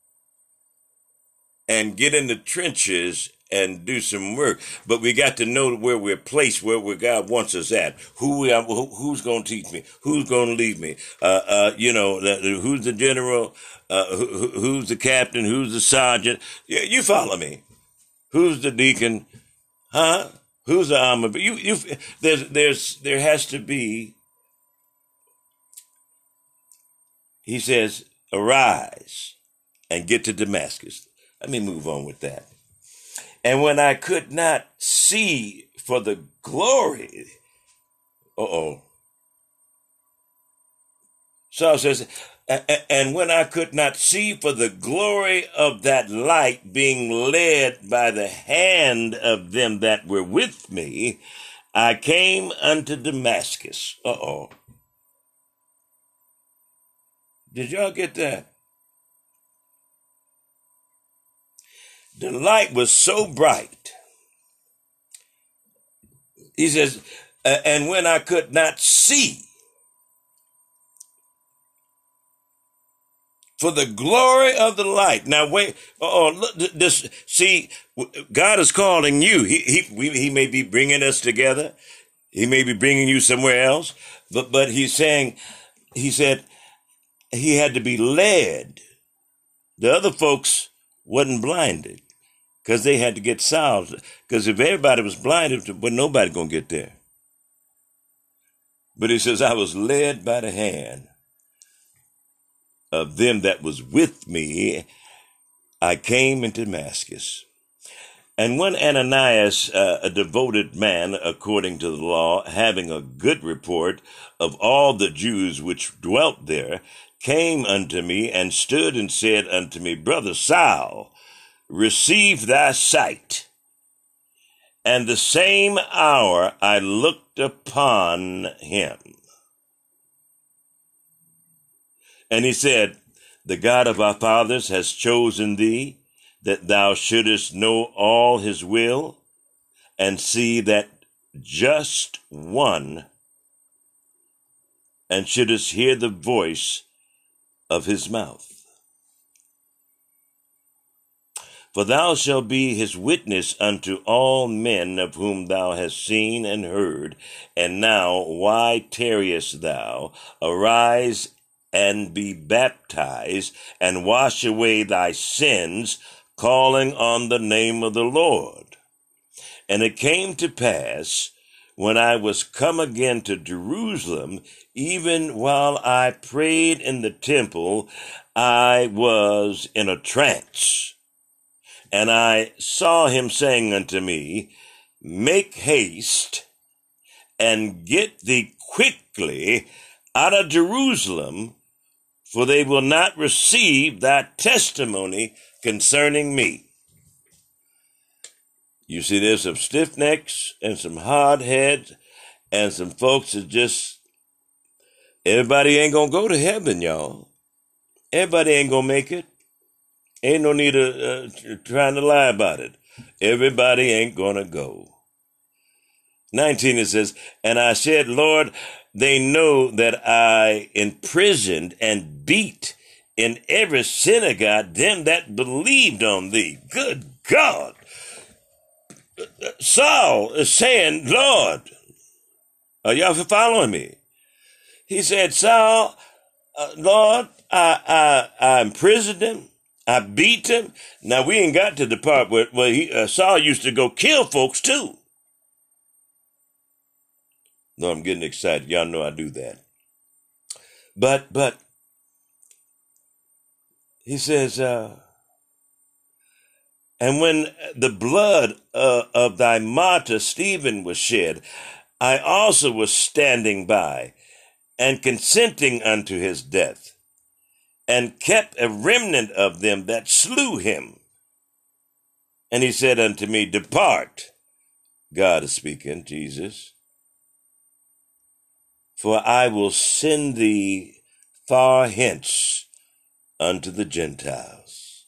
and get in the trenches and do some work. But we got to know where we're placed, where God wants us at. Who's going to teach me? Who's going to lead me? Who's the general? Who's the captain? Who's the sergeant? You follow me. Who's the deacon? Huh? Who's the armor? But there has to be. He says, arise and get to Damascus. Let me move on with that. And when I could not see for the glory, Saul says, and when I could not see for the glory of that light being led by the hand of them that were with me, I came unto Damascus. Did y'all get that? The light was so bright. He says, and when I could not see for the glory of the light. Now wait, look, this, see, God is calling you. He may be bringing us together. He may be bringing you somewhere else, but he said he had to be led. The other folks wasn't blinded because they had to get solved. Because if everybody was blinded, well, nobody gonna get there. But he says, I was led by the hand of them that was with me. I came into Damascus. And when Ananias, a devoted man according to the law, having a good report of all the Jews which dwelt there, came unto me and stood and said unto me, Brother Saul, receive thy sight. And the same hour I looked upon him. And he said, the God of our fathers has chosen thee, that thou shouldest know all his will, and see that just one, and shouldest hear the voice of his mouth. For thou shalt be his witness unto all men of whom thou hast seen and heard. And now, why tarriest thou? Arise and be baptized, and wash away thy sins, calling on the name of the Lord. And it came to pass, when I was come again to Jerusalem, even while I prayed in the temple, I was in a trance. And I saw him saying unto me, make haste and get thee quickly out of Jerusalem, for they will not receive thy testimony concerning me. You see, there's some stiff necks and some hard heads and some folks that just, everybody ain't going to go to heaven, y'all. Everybody ain't going to make it. Ain't no need of trying to lie about it. Everybody ain't going to go. 19, it says, and I said, Lord, they know that I imprisoned and beat in every synagogue them that believed on thee. Good God. Saul is saying, Lord, are y'all following me? He said, Saul, Lord, I imprisoned him. I beat him. Now, we ain't got to the part where Saul used to go kill folks too. No, I'm getting excited. Y'all know I do that. But he says, and when the blood of thy martyr Stephen was shed, I also was standing by and consenting unto his death, and kept a remnant of them that slew him. And he said unto me, depart, God is speaking, Jesus, for I will send thee far hence unto the Gentiles.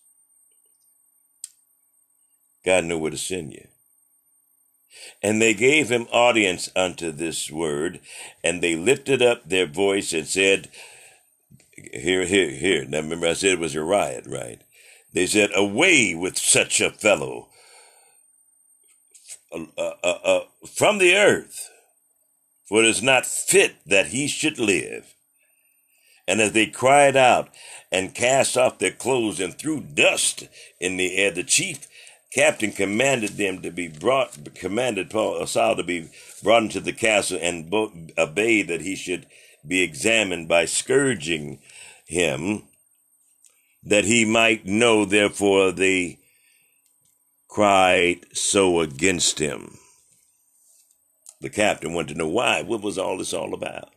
God knew where to send you. And they gave him audience unto this word, and they lifted up their voice and said, here. Now remember I said it was a riot, right? They said, away with such a fellow from the earth, for it is not fit that he should live. And as they cried out and cast off their clothes and threw dust in the air, the chief captain commanded Saul to be brought into the castle, and obeyed that he should be examined by scourging him, that he might know. Therefore they cried so against him. The captain wanted to know why. What was all this all about?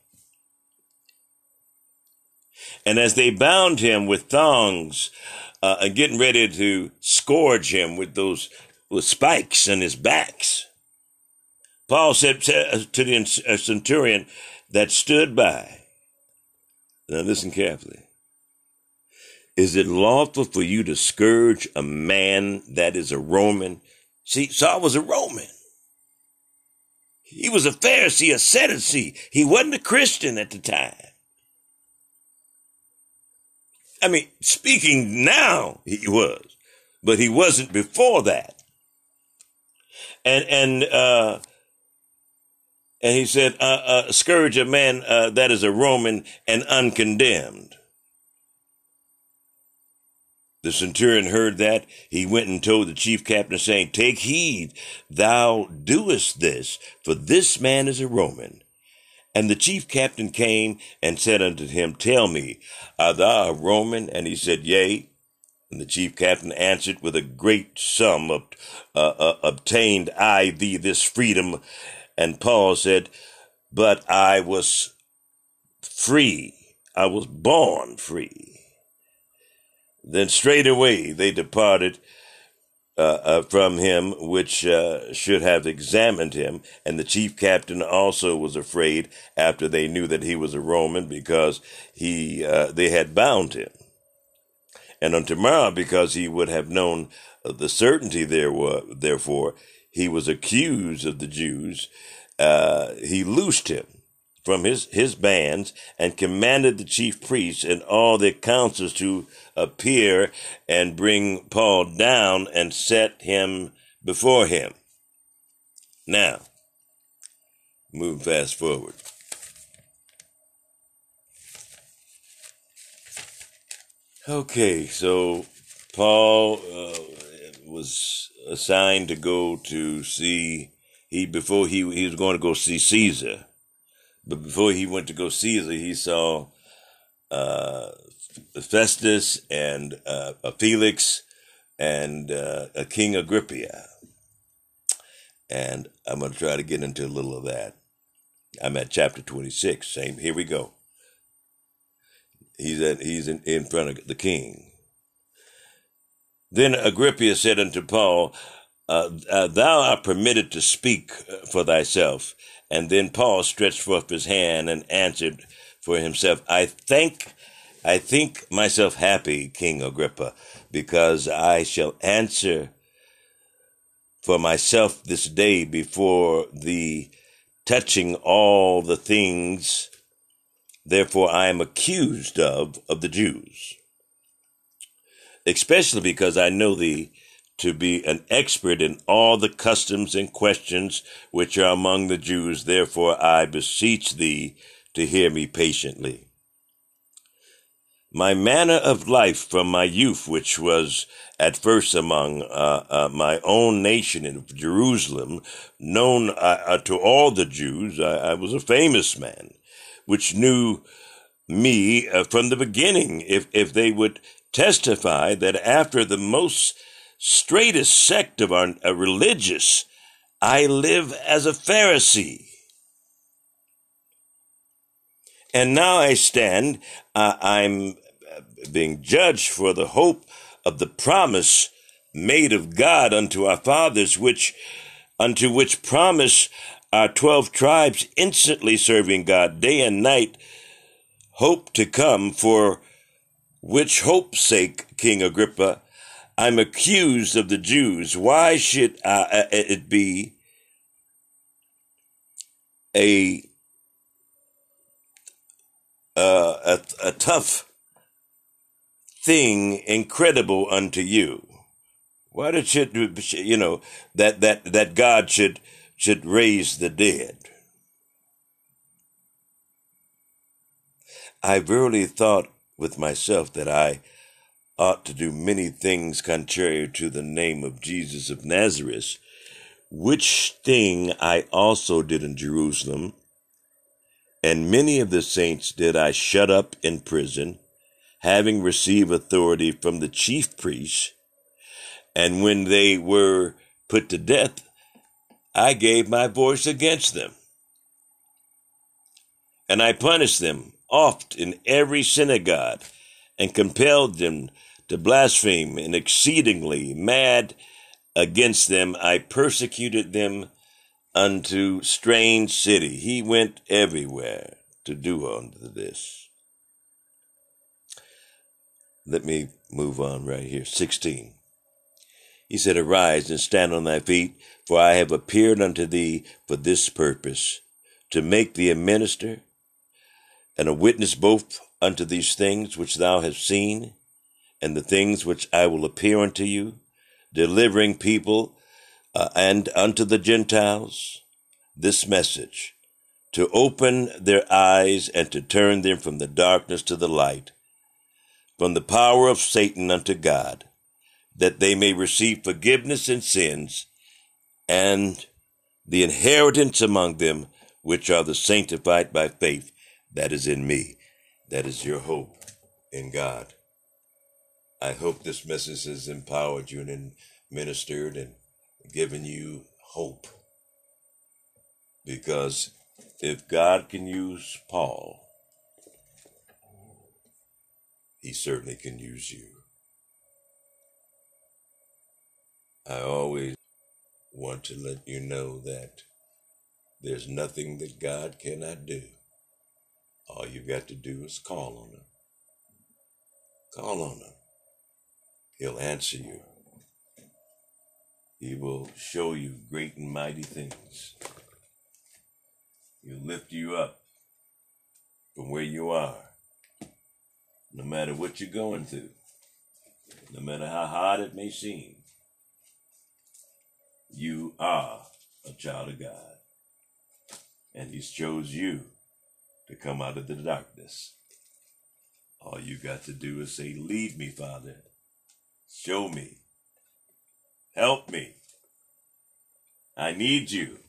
And as they bound him with thongs, and getting ready to scourge him with spikes in his backs, Paul said to the centurion that stood by, now listen carefully, is it lawful for you to scourge a man that is a Roman? See, Saul was a Roman. He was a Pharisee, a Sadducee. He wasn't a Christian at the time. I mean, speaking now, he was, but he wasn't before that. And he said, scourge a man that is a Roman and uncondemned. The centurion heard that. He went and told the chief captain, saying, take heed, thou doest this, for this man is a Roman. And the chief captain came and said unto him, tell me, art thou a Roman? And he said, yea. And the chief captain answered, with a great sum obtained I thee this freedom. And Paul said, but I was free. I was born free. Then straightway they departed from him, which should have examined him. And the chief captain also was afraid after they knew that he was a Roman, because they had bound him. And on tomorrow, because he would have known the certainty therefore he was accused of the Jews, he loosed him from his bands, and commanded the chief priests and all their councils to appear and bring Paul down and set him before him. Now, moving fast forward. Okay, so Paul was assigned to go to see, before he was going to go see Caesar. But before he went to go Caesar, he saw Festus and Felix and King Agrippa. And I'm going to try to get into a little of that. I'm at chapter 26. Here we go. He's in front of the king. Then Agrippa said unto Paul, thou art permitted to speak for thyself. And then Paul stretched forth his hand and answered for himself, I thank I think myself happy, King Agrippa, because I shall answer for myself this day before thee, touching all the things, therefore I am accused of the Jews, especially because I know thee to be an expert in all the customs and questions which are among the Jews. Therefore I beseech thee to hear me patiently. My manner of life from my youth, which was at first among my own nation in Jerusalem, known to all the Jews, I was a famous man, which knew me from the beginning, if they would testify that after the most straightest sect of our religious, I live as a Pharisee. And now I stand, I'm being judged for the hope of the promise made of God unto our fathers, unto which promise our 12 tribes instantly serving God day and night hope to come, for which hope's sake, King Agrippa, I'm accused of the Jews. Why should it be a tough thing incredible unto you? Why did that God should raise the dead? I verily thought with myself that I ought to do many things contrary to the name of Jesus of Nazareth, which thing I also did in Jerusalem, and many of the saints did I shut up in prison, having received authority from the chief priests. And when they were put to death, I gave my voice against them. And I punished them oft in every synagogue, and compelled them to blaspheme, and exceedingly mad against them, I persecuted them unto strange city. He went everywhere to do unto this. Let me move on right here. 16. He said, Arise and stand on thy feet, for I have appeared unto thee for this purpose, to make thee a minister and a witness both unto these things which thou hast seen, and the things which I will appear unto you, delivering people and unto the Gentiles this message, to open their eyes and to turn them from the darkness to the light, from the power of Satan unto God, that they may receive forgiveness in sins and the inheritance among them which are the sanctified by faith that is in me. That is your hope in God. I hope this message has empowered you and ministered and given you hope. Because if God can use Paul, he certainly can use you. I always want to let you know that there's nothing that God cannot do. All you got to do is call on him. Call on him. He'll answer you. He will show you great and mighty things. He'll lift you up from where you are, no matter what you're going through, no matter how hard it may seem. You are a child of God, and he's chose you to come out of the darkness. All you got to do is say, lead me, Father. Show me. Help me. I need you.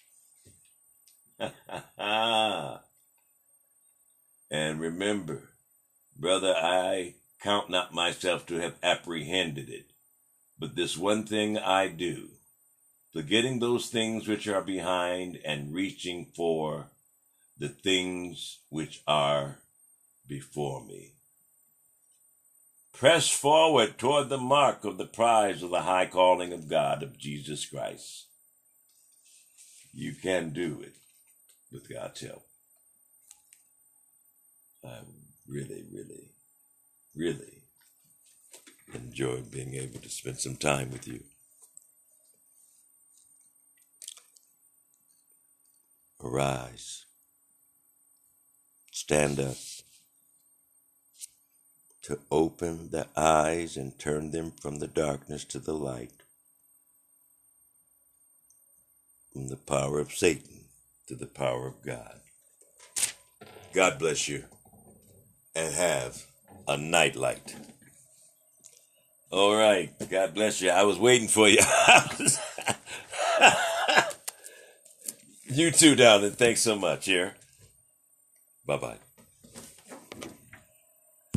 And remember, brother, I count not myself to have apprehended it, but this one thing I do, forgetting those things which are behind and reaching for the things which are before me. Press forward toward the mark of the prize of the high calling of God, of Jesus Christ. You can do it with God's help. I really, really really enjoyed being able to spend some time with you. Arise, stand up, to open the eyes and turn them from the darkness to the light, from the power of Satan to the power of God. God bless you, and have a nightlight. All right, God bless you. I was waiting for you. You too, darling. Thanks so much. Here. Bye-bye.